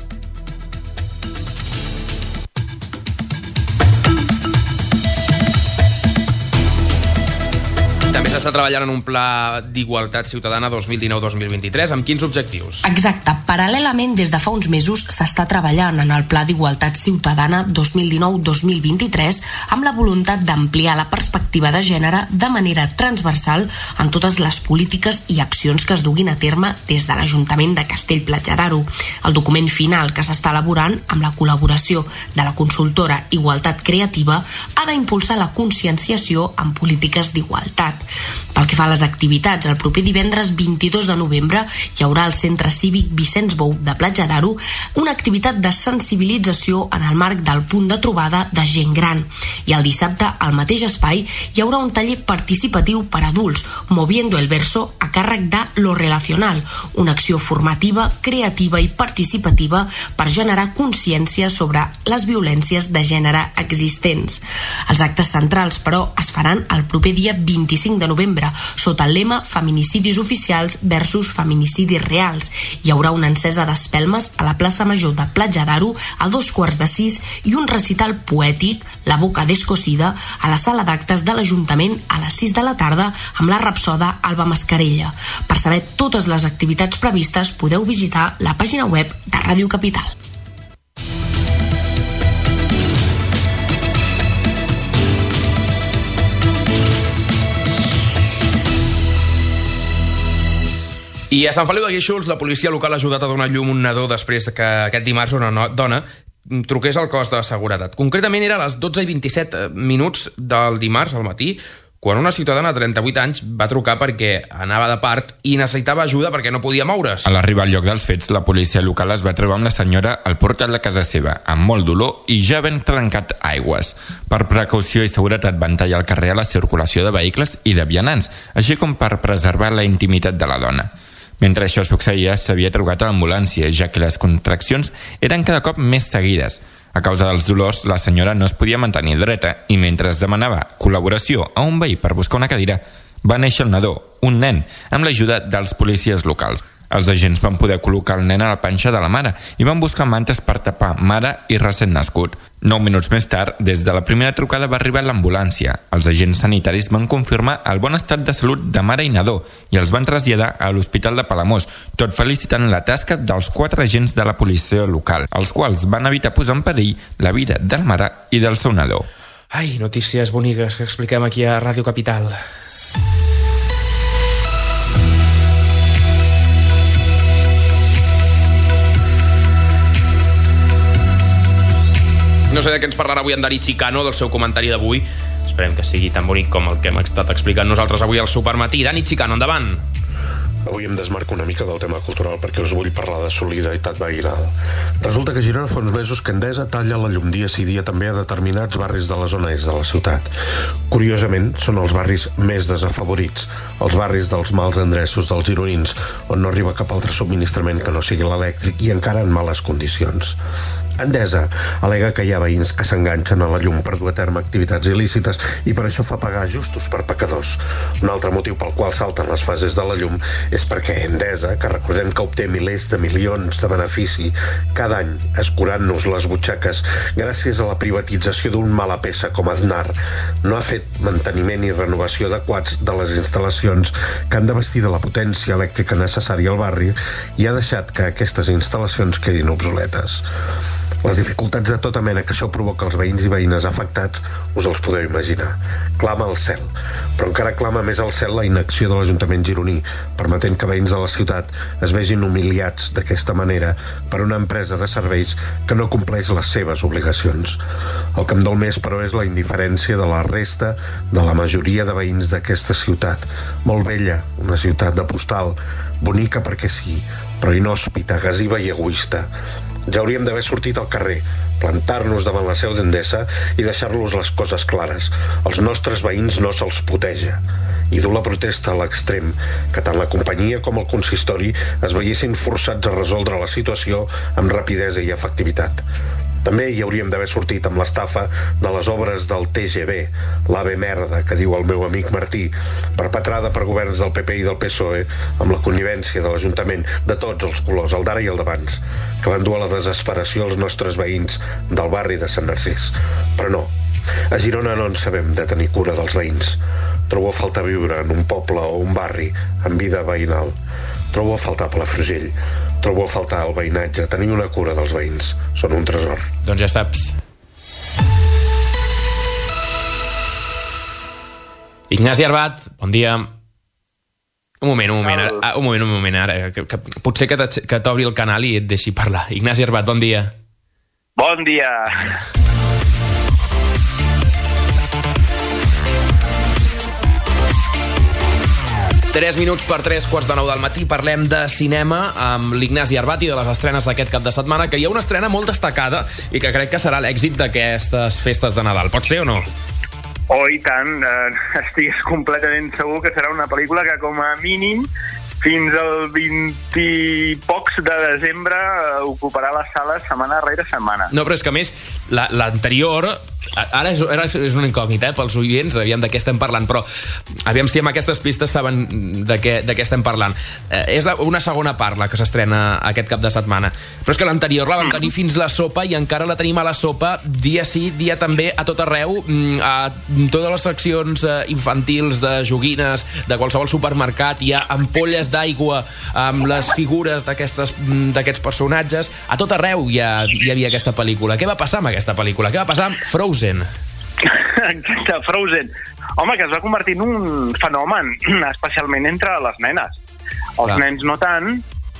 També s'està treballant en un pla d'igualtat ciutadana dos mil dinou dos mil vint-i-tres amb quins objectius? Exacte. Paral·lelament, des de fa uns mesos s'està treballant en el Pla d'Igualtat Ciutadana dos mil dinou dos mil vint-i-tres amb la voluntat d'ampliar la perspectiva de gènere de manera transversal en totes les polítiques i accions que es duguin a terme des de l'Ajuntament de Castellplatja d'Aro. El document final que s'està elaborant amb la col·laboració de la consultora Igualtat Creativa ha d'impulsar la conscienciació en polítiques d'igualtat. Pel que fa a les activitats, el proper divendres vint-i-dos de novembre hi haurà al Centre Cívic Vicenç Bou de Platja d'Aro una activitat de sensibilització en el marc del punt de trobada de gent gran. I el dissabte, al mateix espai, hi haurà un taller participatiu per adults, Moviendo el Verso, a càrrec de Lo Relacional, una acció formativa, creativa i participativa per generar consciència sobre les violències de gènere existents. Els actes centrals, però, es faran el proper dia vint-i-cinc de novembre, sota el lema Feminicidis oficials versus feminicidis reals. Hi haurà una encesa d'espelmes a la plaça Major de Platja d'Aro a dos quarts de sis i un recital poètic, La boca descosida, a la sala d'actes de l'Ajuntament a les sis de la tarda amb la rapsoda Alba Mascarella. Per saber totes les activitats previstes podeu visitar la pàgina web de Ràdio Capital. I a Sant Feliu de Guíxols, la policia local ha ajudat a donar llum un nadó després que aquest dimarts una no- dona truqués al cos de seguretat. Concretament era a les dotze i vint-i-set minuts del dimarts al matí, quan una ciutadana de trenta-vuit anys va trucar perquè anava de part i necessitava ajuda perquè no podia moure's. A l'arribar al lloc dels fets, la policia local es va trobar amb la senyora al portal de casa seva, amb molt dolor i ja ben trencat aigües. Per precaució i seguretat van tallar el carrer a la circulació de vehicles i de vianants, així com per preservar la intimitat de la dona. Mentre això succeïa, s'havia trucat a l'ambulància, ja que les contraccions eren cada cop més seguides. A causa dels dolors, la senyora no es podia mantenir dreta i mentre es demanava col·laboració a un veí per buscar una cadira, va néixer el nadó, un nen, amb l'ajuda dels policies locals. Els agents van poder col·locar el nen a la panxa de la mare i van buscar mantes per tapar mare i recent nascut. Nou minuts més tard, des de la primera trucada va arribar l'ambulància. Els agents sanitaris van confirmar el bon estat de salut de mare i nadó i els van traslladar a l'Hospital de Palamós, tot felicitant la tasca dels quatre agents de la policia local, els quals van evitar posar en perill la vida de la mare i del seu nadó. Ai, notícies boniques que expliquem aquí a Ràdio Capital. No sé de què ens parlarà avui en Dani Chicano, del seu comentari d'avui. Esperem que sigui tan bonic com el que hem estat explicant nosaltres avui al Supermatí. Dani Chicano, endavant. Avui em desmarco una mica del tema cultural perquè us vull parlar de solidaritat veïnal. Resulta que a Girona fa uns mesos que Endesa talla la llum dia sí dia també a determinats barris de la zona est de la ciutat. Curiosament, són els barris més desafavorits, els barris dels mals endreços dels gironins, on no arriba cap altre subministrament que no sigui l'elèctric i encara en males condicions. Endesa al·lega que hi ha veïns que s'enganxen a la llum per dur a terme activitats il·lícites i per això fa pagar justos per pecadors. Un altre motiu pel qual salten les fases de la llum és perquè Endesa, que recordem que obté milers de milions de benefici cada any escurant-nos les butxaques gràcies a la privatització d'un mala peça com Aznar, no ha fet manteniment i renovació adequats de les instal·lacions que han de vestir de la potència elèctrica necessària al barri i ha deixat que aquestes instal·lacions quedin obsoletes. Les dificultats de tota mena que això provoca als veïns i veïnes afectats us els podeu imaginar. Clama al cel, però encara clama més al cel la inacció de l'Ajuntament gironí, permetent que veïns de la ciutat es vegin humiliats d'aquesta manera per una empresa de serveis que no compleix les seves obligacions. El que em dol més, però, és la indiferència de la resta de la majoria de veïns d'aquesta ciutat. Molt bella, una ciutat de postal, bonica perquè sí, però inhòspita, gasiva i egoista. Ja hauríem d'haver sortit al carrer, plantar-nos davant la seu d'Endesa i deixar-los les coses clares. Els nostres veïns no se'ls puteja. I dur la protesta a l'extrem, que tant la companyia com el consistori es veiessin forçats a resoldre la situació amb rapidesa i efectivitat. També hi hauríem d'haver sortit amb l'estafa de les obres del T G V, l'Ave Merda, que diu el meu amic Martí, perpetrada per governs del P P i del P S O E, amb la connivència de l'Ajuntament de tots els colors, el d'ara i el d'abans, que van dur a la desesperació els nostres veïns del barri de Sant Narcís. Però no, a Girona no ens sabem de tenir cura dels veïns. Trobo a faltar viure en un poble o un barri amb vida veïnal. Trobo a faltar Palafrugell. Trobo a faltar el veïnatge, tenir una cura dels veïns. Són un tresor. Doncs ja saps. Ignasi Arbat, bon dia. Un moment, un moment, ara, un moment, un moment, ara, que, que, potser que, que t'obri el canal i et deixi parlar. Ignasi Arbat, bon dia. Bon dia. Tres minuts per tres quarts de nou del matí. Parlem de cinema amb l'Ignasi Arbat i de les estrenes d'aquest cap de setmana, que hi ha una estrena molt destacada i que crec que serà l'èxit d'aquestes festes de Nadal. Pot ser o no? Oh, i tant. Eh, estic completament segur que serà una pel·lícula que com a mínim fins al vint i pocs de desembre eh, ocuparà les sales setmana rere setmana. No, però és que a més, l'anterior... Ara és, ara és una incògnita, eh, pels oients, aviam de què estem parlant, però aviam si amb aquestes pistes saben de què, de què estem parlant. Eh, és la, una segona part la que s'estrena aquest cap de setmana, però és que l'anterior la vam tenir fins la sopa i encara la tenim a la sopa dia sí, dia també, a tot arreu, a totes les seccions infantils de joguines, de qualsevol supermercat, hi ha ampolles d'aigua amb les figures d'aquests personatges, a tot arreu hi, ha, hi havia aquesta pel·lícula. Què va passar amb aquesta pel·lícula? Què va passar amb Frozen? Exacte, Frozen. Home, que es va convertir en un fenomen, especialment entre les nenes. Els Clar. nens no tant,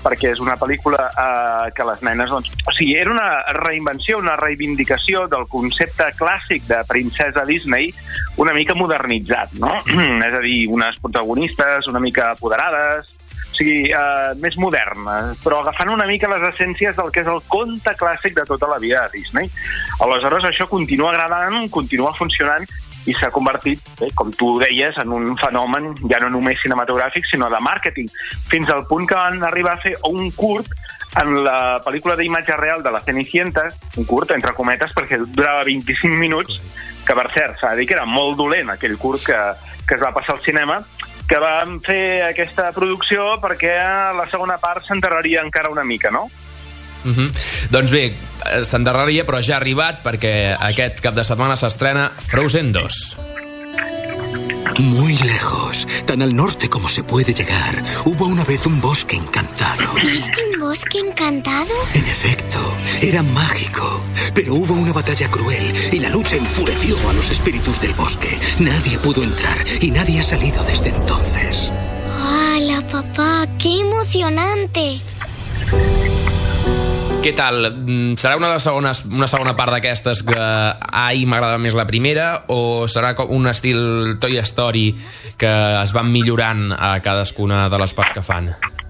perquè és una pel·lícula eh, que les nenes, doncs... O sigui, era una reinvenció, una reivindicació del concepte clàssic de princesa Disney, una mica modernitzat, no? És a dir, unes protagonistes una mica apoderades, o sigui, eh, més moderna, però agafant una mica les essències del que és el conte clàssic de tota la vida de Disney. Aleshores, això continua agradant, continua funcionant, i s'ha convertit, eh, com tu deies, en un fenomen ja no només cinematogràfic, sinó de màrqueting, fins al punt que van arribar a fer un curt en la pel·lícula d'imatge real de la Cenicienta, un curt, entre cometes, perquè durava vint-i-cinc minuts, que per cert, s'ha de dir que era molt dolent aquell curt que, que es va passar al cinema, que van fer aquesta producció perquè la segona part s'enterraria encara una mica, no? Uh-huh. Doncs bé, s'endarreria, però ja ha arribat perquè aquest cap de setmana s'estrena Frozen dos. Muy lejos, tan al norte como se puede llegar, hubo una vez un bosque encantado. ¿Viste un bosque encantado? En efecto, era mágico, pero hubo una batalla cruel y la lucha enfureció a los espíritus del bosque. Nadie pudo entrar y nadie ha salido desde entonces. ¡Hala, papá! ¡Qué emocionante! Què tal? Serà una, de les segones, una segona part d'aquestes que ai, m'agrada més la primera, o serà com un estil Toy Story que es van millorant a cadascuna de les parts que fan?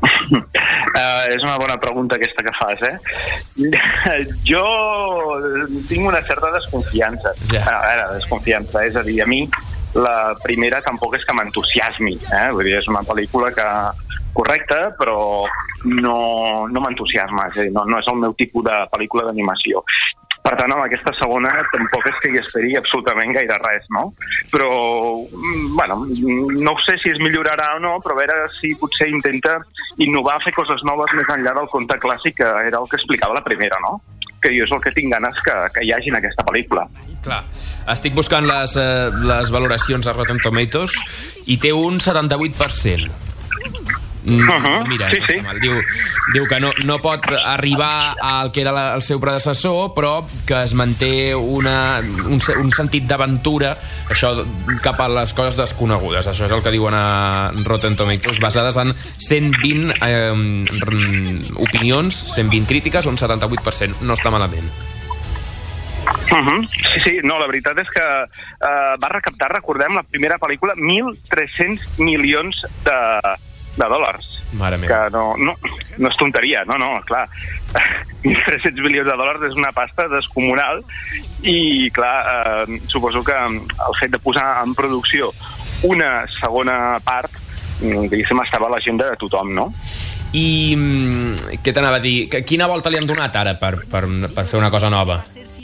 Uh, és una bona pregunta aquesta que fas, eh? Jo tinc una certa desconfiança. Yeah. A veure, desconfiança, és a dir, a mi la primera tampoc és que m'entusiasmi, eh? Vull dir, és una pel·lícula que correcte, però no, no m'entusiasma, és a dir, no, no és el meu tipus de pel·lícula d'animació. Per tant, amb aquesta segona tampoc és que hi esperi absolutament gaire res, no? Però, bueno, no sé si es millorarà o no, però a veure si potser intenta innovar, fer coses noves més enllà del conte clàssic, que era el que explicava la primera, no? Que jo és el que tinc ganes que, que hi hagi en aquesta pel·lícula. Clar, estic buscant les, eh, les valoracions a Rotten Tomatoes i té un setanta-vuit per cent. Mm, uh-huh. Mira, sí, no sí. Mal. Diu, diu que no, no pot arribar al que era la, el seu predecessor, però que es manté una, un, un sentit d'aventura, això cap a les coses desconegudes. Això és el que diuen a Rotten Tomatoes, basades en cent vint eh, opinions, cent vint crítiques, un setanta-vuit per cent. No està malament. Uh-huh. Sí, sí, no, la veritat és que uh, va recaptar, recordem, la primera pel·lícula, mil tres-cents milions de... de dòlars. Mare meva. Que no, no, no és tonteria, no, no, clar. mil tres-cents milions de dòlars és una pasta descomunal i, clar, eh, suposo que el fet de posar en producció una segona part, diguéssim, estava a l'agenda de tothom, no? I què t'anava a dir? Quina volta li han donat ara per, per, per fer una cosa nova?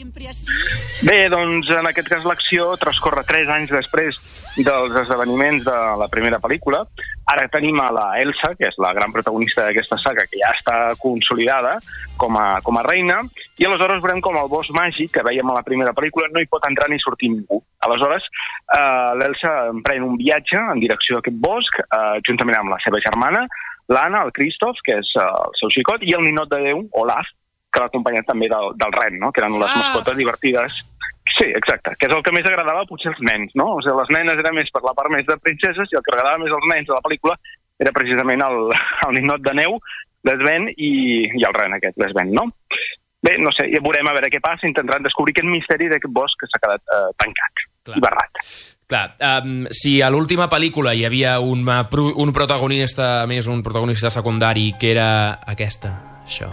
Bé, doncs en aquest cas l'acció transcorre tres anys després dels esdeveniments de la primera pel·lícula. Ara tenim a la Elsa, que és la gran protagonista d'aquesta saga, que ja està consolidada com a, com a reina, i aleshores veurem com el bosc màgic que veiem a la primera pel·lícula no hi pot entrar ni sortir ningú. Aleshores, eh, l'Elsa emprèn un viatge en direcció a aquest bosc, eh, juntament amb la seva germana, l'Anna, el Kristoff, que és uh, el seu xicot, i el ninot de Déu, Olaf, que l'ha acompanyat també del, del ren, no? Que eren les ah. mascotes divertides. Sí, exacte, que és el que més agradava potser als nens, no? O sigui, les nenes era més per la part més de princeses i el que agradava més als nens de la pel·lícula era precisament el, el ninot de neu, l'Sven, i, i el ren aquest, l'Sven, no? Bé, no sé, ja veurem a veure què passa, intentaran descobrir aquest misteri d'aquest bosc que s'ha quedat eh, tancat Clar. i barrat. Clar, um, si a l'última pel·lícula hi havia un, un protagonista més, un protagonista secundari, que era aquesta, això.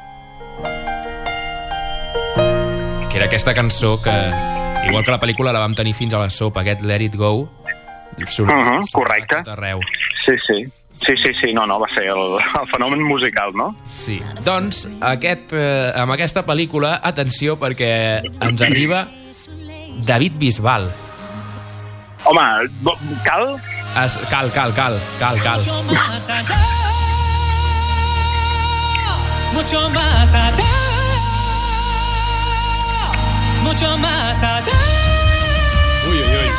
Que era aquesta cançó que, igual que la pel·lícula, la vam tenir fins a la sopa, aquest Let It Go. Surt, uh -huh, correcte. Arreu. Sí, sí. Sí, sí, sí, no, no, va ser el, el fenomen musical, no? Sí. Doncs, aquest, eh, amb aquesta pel·lícula, atenció, perquè ens arriba David Bisbal. Home, cal? Es, cal, cal, cal, cal, cal. Mucho más allá, mucho más allá, mucho más allá. Uy, uy, uy.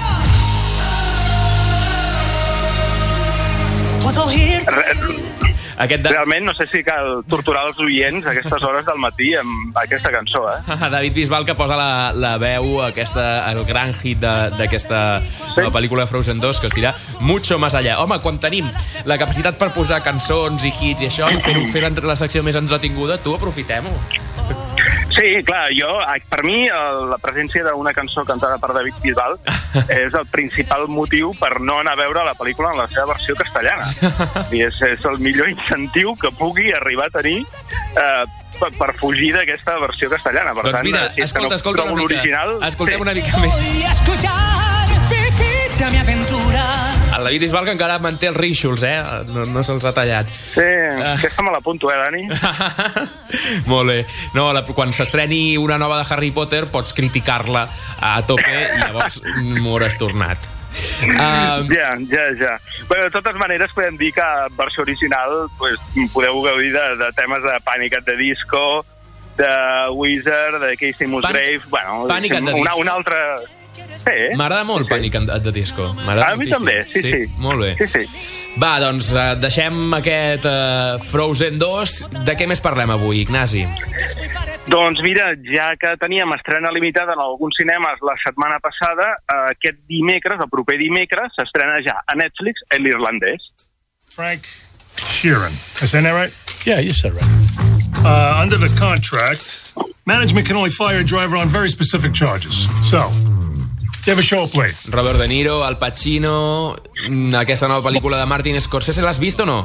Puedo oír. Aquest de... Realment no sé si cal torturar els oients a aquestes hores del matí amb aquesta cançó, eh? David Bisbal, que posa la, la veu, aquesta, el gran hit d'aquesta sí. pel·lícula Frozen dos, que es dirà Mucho Más Allá. Home, quan tenim la capacitat per posar cançons i hits i això, i fer-ho fer entre la secció més entretinguda, tu aprofitem-ho. Sí, clar, jo, per mi, la presència d'una cançó cantada per David Bisbal és el principal motiu per no anar a veure la pel·lícula en la seva versió castellana. I és, és el millor incentiu que pugui arribar a tenir eh, per, per fugir d'aquesta versió castellana. Per doncs tant, mira, si escolta, no escolta una mica. Original, escoltem sí. una mica més. Voy a escuchar Ficha mi aventura. El David Bisbal, que encara manté els rínxols, eh? No, no se'ls ha tallat. Sí, uh. aquesta me l'apunto, eh, Dani? Molt bé. No, la, quan s'estreni una nova de Harry Potter, pots criticar-la a tope i llavors m'ho hauràs tornat. Uh... Ja, ja, ja. Bé, de totes maneres, podem dir que en versió original pues, podeu gaudir de, de temes de Panic at the Disco, de Wizard, de Casey Musgrave... Pan... Bueno, Panic at the una, Disco. Una altra... Sí. M'agrada molt sí. Panic at the Disco. A mi també, sí, sí, sí. Molt bé. Sí, sí. Va, doncs uh, deixem aquest uh, Frozen dos. De què més parlem avui, Ignasi? Doncs mira, ja que teníem estrena limitada en alguns cinemes la setmana passada, uh, aquest dimecres, el proper dimecres, s'estrena ja a Netflix l'Irlandès. Frank Sheeran. Is that right? Yeah, you said right. Uh, under the contract, management can only fire a driver on very specific charges. So, you have a show up late. Robert De Niro, Al Pacino, aquesta nova pel·lícula de Martin Scorsese, l'has vist o no?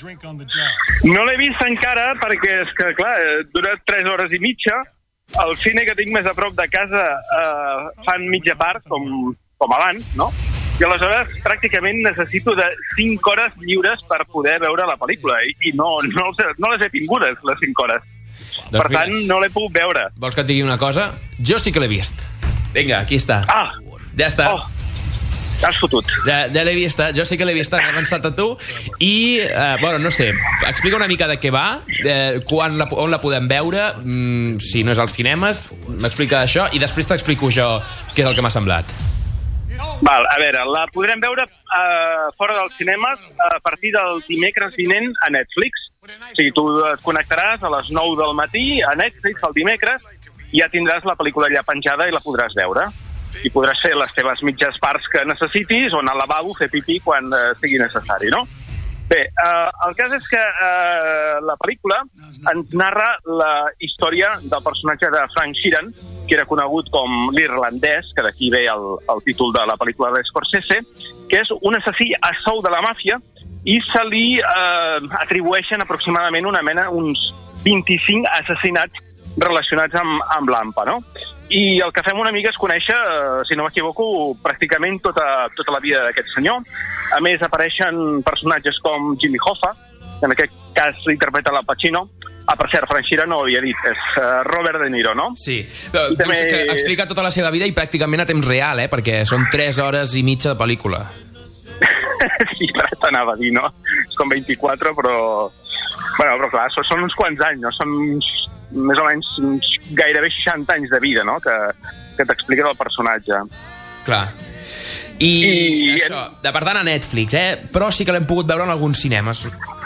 No l'he vist encara perquè, és que, clar, dura tres hores i mitja. El cine que tinc més a prop de casa eh, fan mitja part, com, com abans, no? I aleshores pràcticament necessito de cinc hores lliures per poder veure la pel·lícula i, i no, no, no les he tingudes, les cinc hores. Doncs per tant, no l'he pogut veure. Vols que et digui una cosa? Jo sí que l'he vist. Vinga, aquí està. Ah! Ja està. Oh. T'has fotut. Ja, ja l'he vista, jo sí que l'he vista, he avançat a tu. I, eh, bueno, no sé, explica una mica de què va, eh, quan la, on la podem veure, mm, si no és als cinemes, m'explica això, i després t'explico jo què és el que m'ha semblat. Val, a veure, la podrem veure eh, fora dels cinemes a partir del dimecres vinent a Netflix. O sigui, tu et connectaràs a les nou del matí a Netflix el dimecres i ja tindràs la pel·lícula allà penjada i la podràs veure. I podràs fer les teves mitges parts que necessitis o anar al lavabo, fer pipí quan eh, sigui necessari, no? Bé, eh, el cas és que eh, la pel·lícula ens narra la història del personatge de Frank Sheeran, que era conegut com l'irlandès, que d'aquí ve el, el títol de la pel·lícula de Scorsese, que és un assassí a sou de la màfia i se li eh, atribueixen aproximadament una mena, uns vint-i-cinc assassinats relacionats amb, amb l'A M P A, no? I el que fem una mica és conèixer, eh, si no m'equivoco, pràcticament tota, tota la vida d'aquest senyor. A més, apareixen personatges com Jimmy Hoffa, que en aquest cas interpreta Al Pacino. Ah, per cert, Frank Sheeran no ho havia dit, és uh, Robert De Niro, no? Sí, però dius també... que explica tota la seva vida i pràcticament a temps real, eh? Perquè són tres hores i mitja de pel·lícula. Sí, però t'anava a dir, no? És com vint-i-quatre, però... Bueno, però clar, són uns quants anys, no? Són uns, més o menys uns gairebé seixanta anys de vida, no? Que, que t'explica del personatge. Clar. I, I això, de per tant a Netflix, eh? Però sí que l'hem pogut veure en alguns cinemes.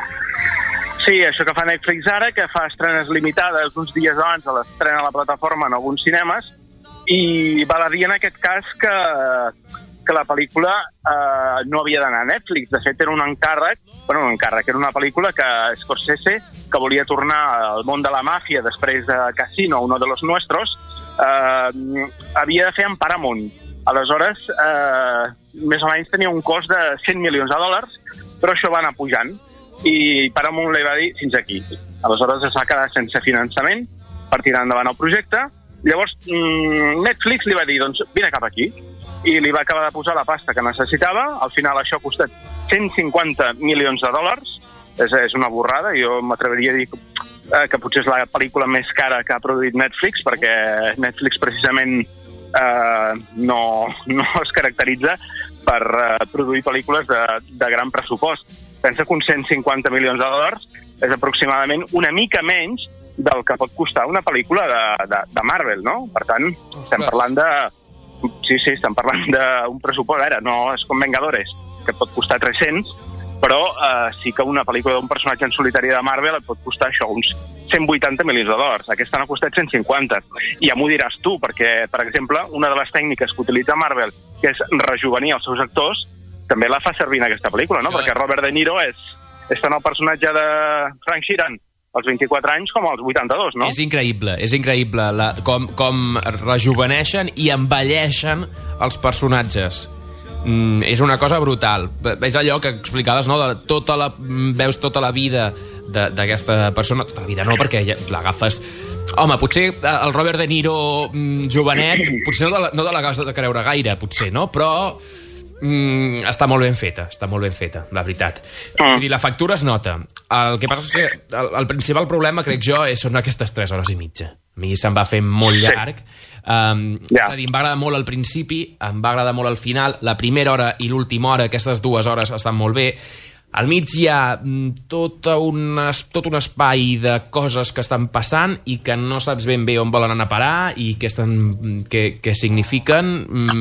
Sí, això que fa Netflix ara, que fa estrenes limitades uns dies abans de l'estrena a la plataforma en alguns cinemes, i val a dir en aquest cas que, que la pel·lícula eh, no havia d'anar a Netflix. De fet, era un encàrrec, bueno, un encàrrec, era una pel·lícula que Scorsese, que volia tornar al món de la màfia després de Casino, uno de los nuestros, eh, havia de fer en Paramount. Aleshores, eh, més o menys tenia un cost de cent milions de dòlars, però això va anar pujant. I Paramount li va dir fins aquí. Aleshores es va quedar sense finançament per tirar endavant el projecte. Llavors Netflix li va dir, doncs vine cap aquí, i li va acabar de posar la pasta que necessitava. Al final això ha costat cent cinquanta milions de dòlars. És, és una borrada. Jo m'atreviria a dir eh, que potser és la pel·lícula més cara que ha produït Netflix, perquè Netflix precisament eh, no, no es caracteritza per eh, produir pel·lícules de, de gran pressupost. Pensa que uns cent cinquanta milions de dòlars és aproximadament una mica menys del que pot costar una pel·lícula de, de, de Marvel, no? Per tant, estem parlant de... Sí, sí, estem parlant d'un pressupost. Ara, no és com Vengadores, que pot costar tres-cents, però eh, sí que una pel·lícula d'un personatge en solitari de Marvel et pot costar això, uns cent vuitanta milions de dòlars. Aquesta n'ha costat cent cinquanta. I ja m'ho diràs tu, perquè, per exemple, una de les tècniques que utilitza Marvel, que és rejuvenir els seus actors, també la fa servir en aquesta pel·lícula, no? Sí. Perquè Robert De Niro és, és tant el personatge de Frank Sheeran als vint-i-quatre anys com als vuitanta-dos, no? És increïble, és increïble la, com, com rejuveneixen i envelleixen els personatges. Mm, és una cosa brutal. És allò que explicaves, no? De tota la, veus tota la vida d'aquesta persona, tota la vida no, perquè ja l'agafes... Home, potser el Robert De Niro mm, jovenet, potser no te, la, no te l'acabes de creure gaire, potser, no? Però mm, està molt ben feta, està molt ben feta, la veritat. Mm. Vull dir, la factura es nota. El que passa és que el, el principal problema, crec jo, és, són aquestes tres hores i mitja. A mi se'm va fer molt llarg. Um, yeah. És a dir, em va agradar molt al principi, em va agradar molt al final. La primera hora i l'última hora, aquestes dues hores estan molt bé. Al mig hi ha tota una, tot un espai de coses que estan passant i que no saps ben bé on volen anar a parar i què, estan, què, què signifiquen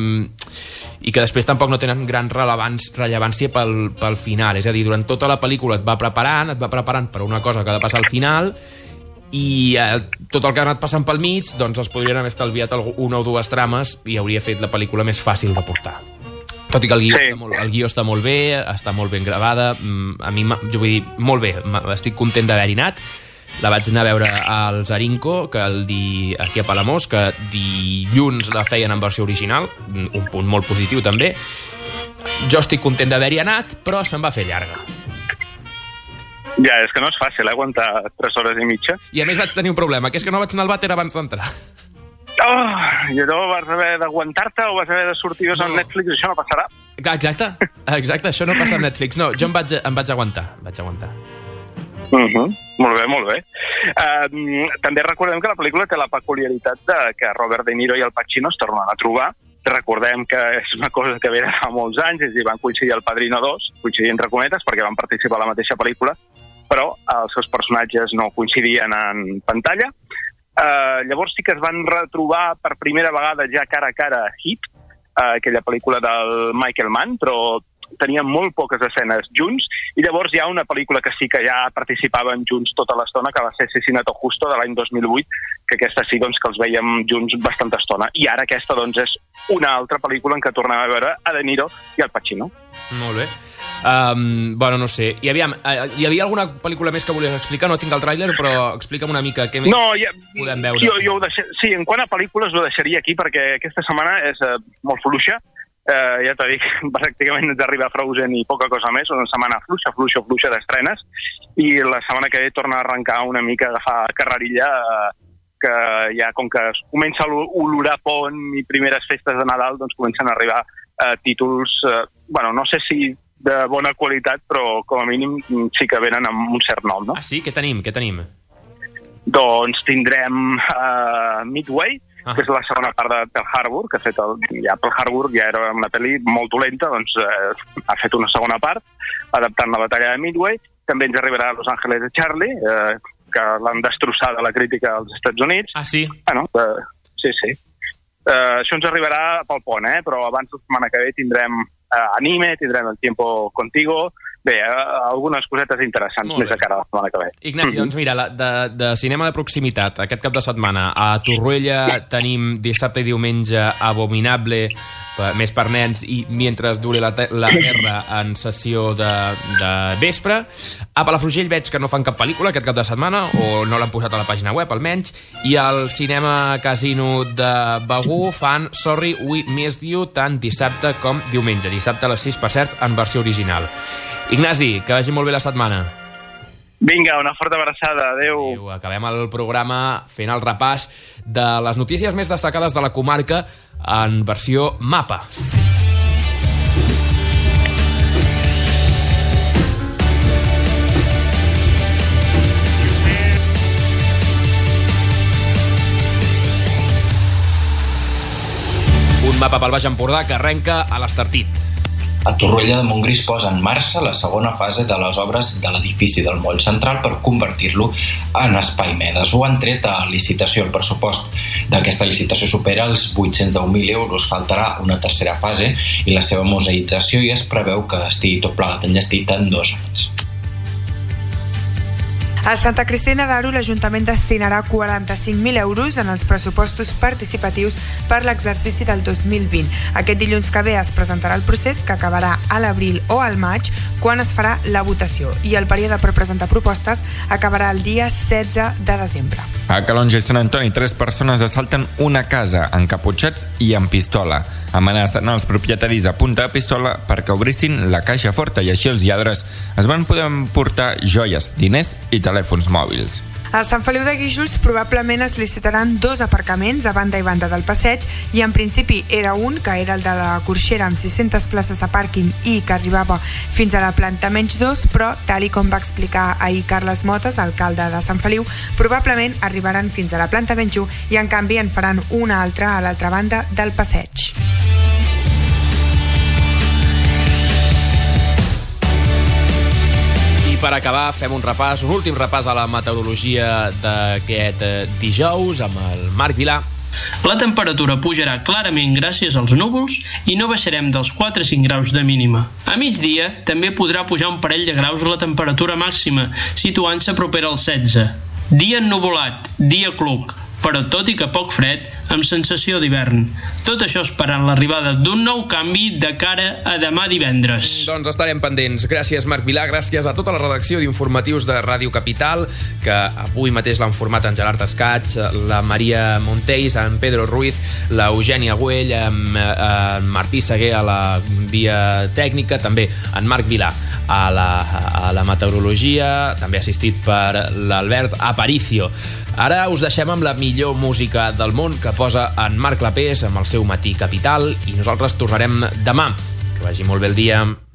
i que després tampoc no tenen gran rellevància pel, pel final. És a dir, durant tota la pel·lícula et va preparant, et va preparant per una cosa que ha de passar al final i eh, tot el que ha anat passant pel mig doncs es podrien haver estalviat una o dues trames i hauria fet la pel·lícula més fàcil de portar. Tot i que el guió, sí. està molt, el guió està molt bé, està molt ben gravada, a mi, jo vull dir, molt bé, estic content d'haver-hi anat. La vaig anar a veure al Zarinco, que el di, aquí a Palamós, que dilluns la feien en versió original, un punt molt positiu també. Jo estic content d'haver-hi anat, però se'm va fer llarga. Ja, és que no és fàcil, eh, aguantar tres hores i mitja. I a més vaig tenir un problema, que és que no vaig anar al vàter abans d'entrar. Oh, i allò vas haver d'aguantar-te o vas haver de sortir no. amb Netflix, això no passarà. Exacte, exacte, això no passa amb Netflix. No, jo em vaig, em vaig aguantar, vaig aguantar. Uh-huh. Molt bé, molt bé. Uh, també recordem que la pel·lícula té la peculiaritat de que Robert De Niro i el Pacino es tornen a trobar. Recordem que és una cosa que ve de fa molts anys, és a dir, van coincidir el Padrino dos, coincidir entre cometes, perquè van participar a la mateixa pel·lícula, però els seus personatges no coincidien en pantalla. Uh, llavors sí que es van retrobar per primera vegada ja cara a cara a Heat, uh, aquella pel·lícula del Michael Mann, però tenien molt poques escenes junts, i llavors hi ha una pel·lícula que sí que ja participaven junts tota l'estona, que va ser Asesinato Justo, de l'any dos mil vuit, que aquesta sí doncs, que els veiem junts bastanta estona. I ara aquesta doncs, és una altra pel·lícula en què tornem a veure a De Niro i al Pacino. Molt bé. Um, bueno, no sé. I aviam, hi havia alguna pel·lícula més que volies explicar? No tinc el tràiler, però explica'm una mica què més no, ja, podem veure. Jo, jo ho deixa... Sí, en quant a pel·lícules ho deixaria aquí, perquè aquesta setmana és uh, molt fluixa. Uh, ja t'ho dic, pràcticament ens arriba Frozen i poca cosa més, una setmana fluixa, fluixa, fluixa d'estrenes, i la setmana que ve torna a arrencar una mica a agafar carrerilla, uh, que ja com que comença a olorar pont i primeres festes de Nadal, doncs comencen a arribar uh, títols, uh, bueno, no sé si de bona qualitat, però com a mínim sí que venen amb un cert nom, no? Ah, sí? Què tenim? Què tenim? Doncs tindrem uh, Midway, ah. que és la segona part de Pearl Harbor, que ha fet el, ja Pearl Harbor ja era una pel·li molt dolenta, doncs eh, ha fet una segona part, adaptant la batalla de Midway. També ens arribarà Los Ángeles de Charlie, eh, que l'han destrossat a la crítica als Estats Units. Ah, sí? Bueno, eh, sí, sí. Eh, això ens arribarà pel pont, eh? Però abans la setmana que ve tindrem eh, anime, tindrem El Tiempo Contigo. Bé, eh, algunes cosetes interessants més de cara a la setmana que ve. Ignasi, doncs mira, la, de, de cinema de proximitat, aquest cap de setmana, a Torroella yeah. tenim dissabte i diumenge Abominable, més per nens, i Mentre dure la, la guerra en sessió de, de vespre. A Palafrugell veig que no fan cap pel·lícula aquest cap de setmana, o no l'han posat a la pàgina web, almenys, i al cinema Casino de Begur fan Sorry We Missed You tant dissabte com diumenge. Dissabte a les sis, per cert, en versió original. Ignasi, que vagi molt bé la setmana. Vinga, una forta abraçada. Adéu. Adéu. Acabem el programa fent el repàs de les notícies més destacades de la comarca en versió mapa. Un mapa pel Baix Empordà que arrenca a l'Estartit. A Torroella de Montgrí es posa en marxa la segona fase de les obres de l'edifici del Moll Central per convertir-lo en espai medes. Ho han tret a licitació. El pressupost d'aquesta licitació supera els vuit-cents deu mil euros. Faltarà una tercera fase i la seva museïtzació i es preveu que estigui tot plegat enllestit en dos anys. A Santa Cristina d'Aro, l'Ajuntament destinarà quaranta-cinc mil euros en els pressupostos participatius per l'exercici del dos mil vint. Aquest dilluns que ve es presentarà el procés, que acabarà a l'abril o al maig, quan es farà la votació. I el període per presentar propostes acabarà el dia setze de desembre. A Calonge i Sant Antoni, tres persones assalten una casa encaputxats i amb pistola. Amenacen els propietaris a punta de pistola perquè obrissin la caixa forta i així els lladres es van poder emportar joies, diners i telèfons mòbils. A Sant Feliu de Guíxols probablement es licitaran dos aparcaments a banda i banda del passeig i en principi era un, que era el de la Corxera amb sis-centes places de pàrquing i que arribava fins a la planta menys dos, però tal i com va explicar ahir Carles Motes, alcalde de Sant Feliu, probablement arribaran fins a la planta menys u i en canvi en faran una altra a l'altra banda del passeig. Per acabar, fem un repàs, un últim repàs a la meteorologia d'aquest dijous amb el Marc Vilà. La temperatura pujarà clarament gràcies als núvols i no baixarem dels quatre a cinc graus de mínima. A migdia també podrà pujar un parell de graus la temperatura màxima, situant-se propera als setze. Dia ennuvolat, dia cluc, però tot i que poc fred, amb sensació d'hivern. Tot això esperant l'arribada d'un nou canvi de cara a demà divendres. Doncs estarem pendents. Gràcies, Marc Vilà, gràcies a tota la redacció d'informatius de Ràdio Capital, que avui mateix l'han format en Gerard Escats, la Maria Montells, en Pedro Ruiz, l'Eugènia Güell, en, en Martí Seguer a la via tècnica, també en Marc Vilà a la, a la meteorologia, també assistit per l'Albert Aparicio. Ara us deixem amb la millor música del món que posa en Marc Clapés amb el seu Matí Capital i nosaltres tornarem demà. Que vagi molt bé el dia.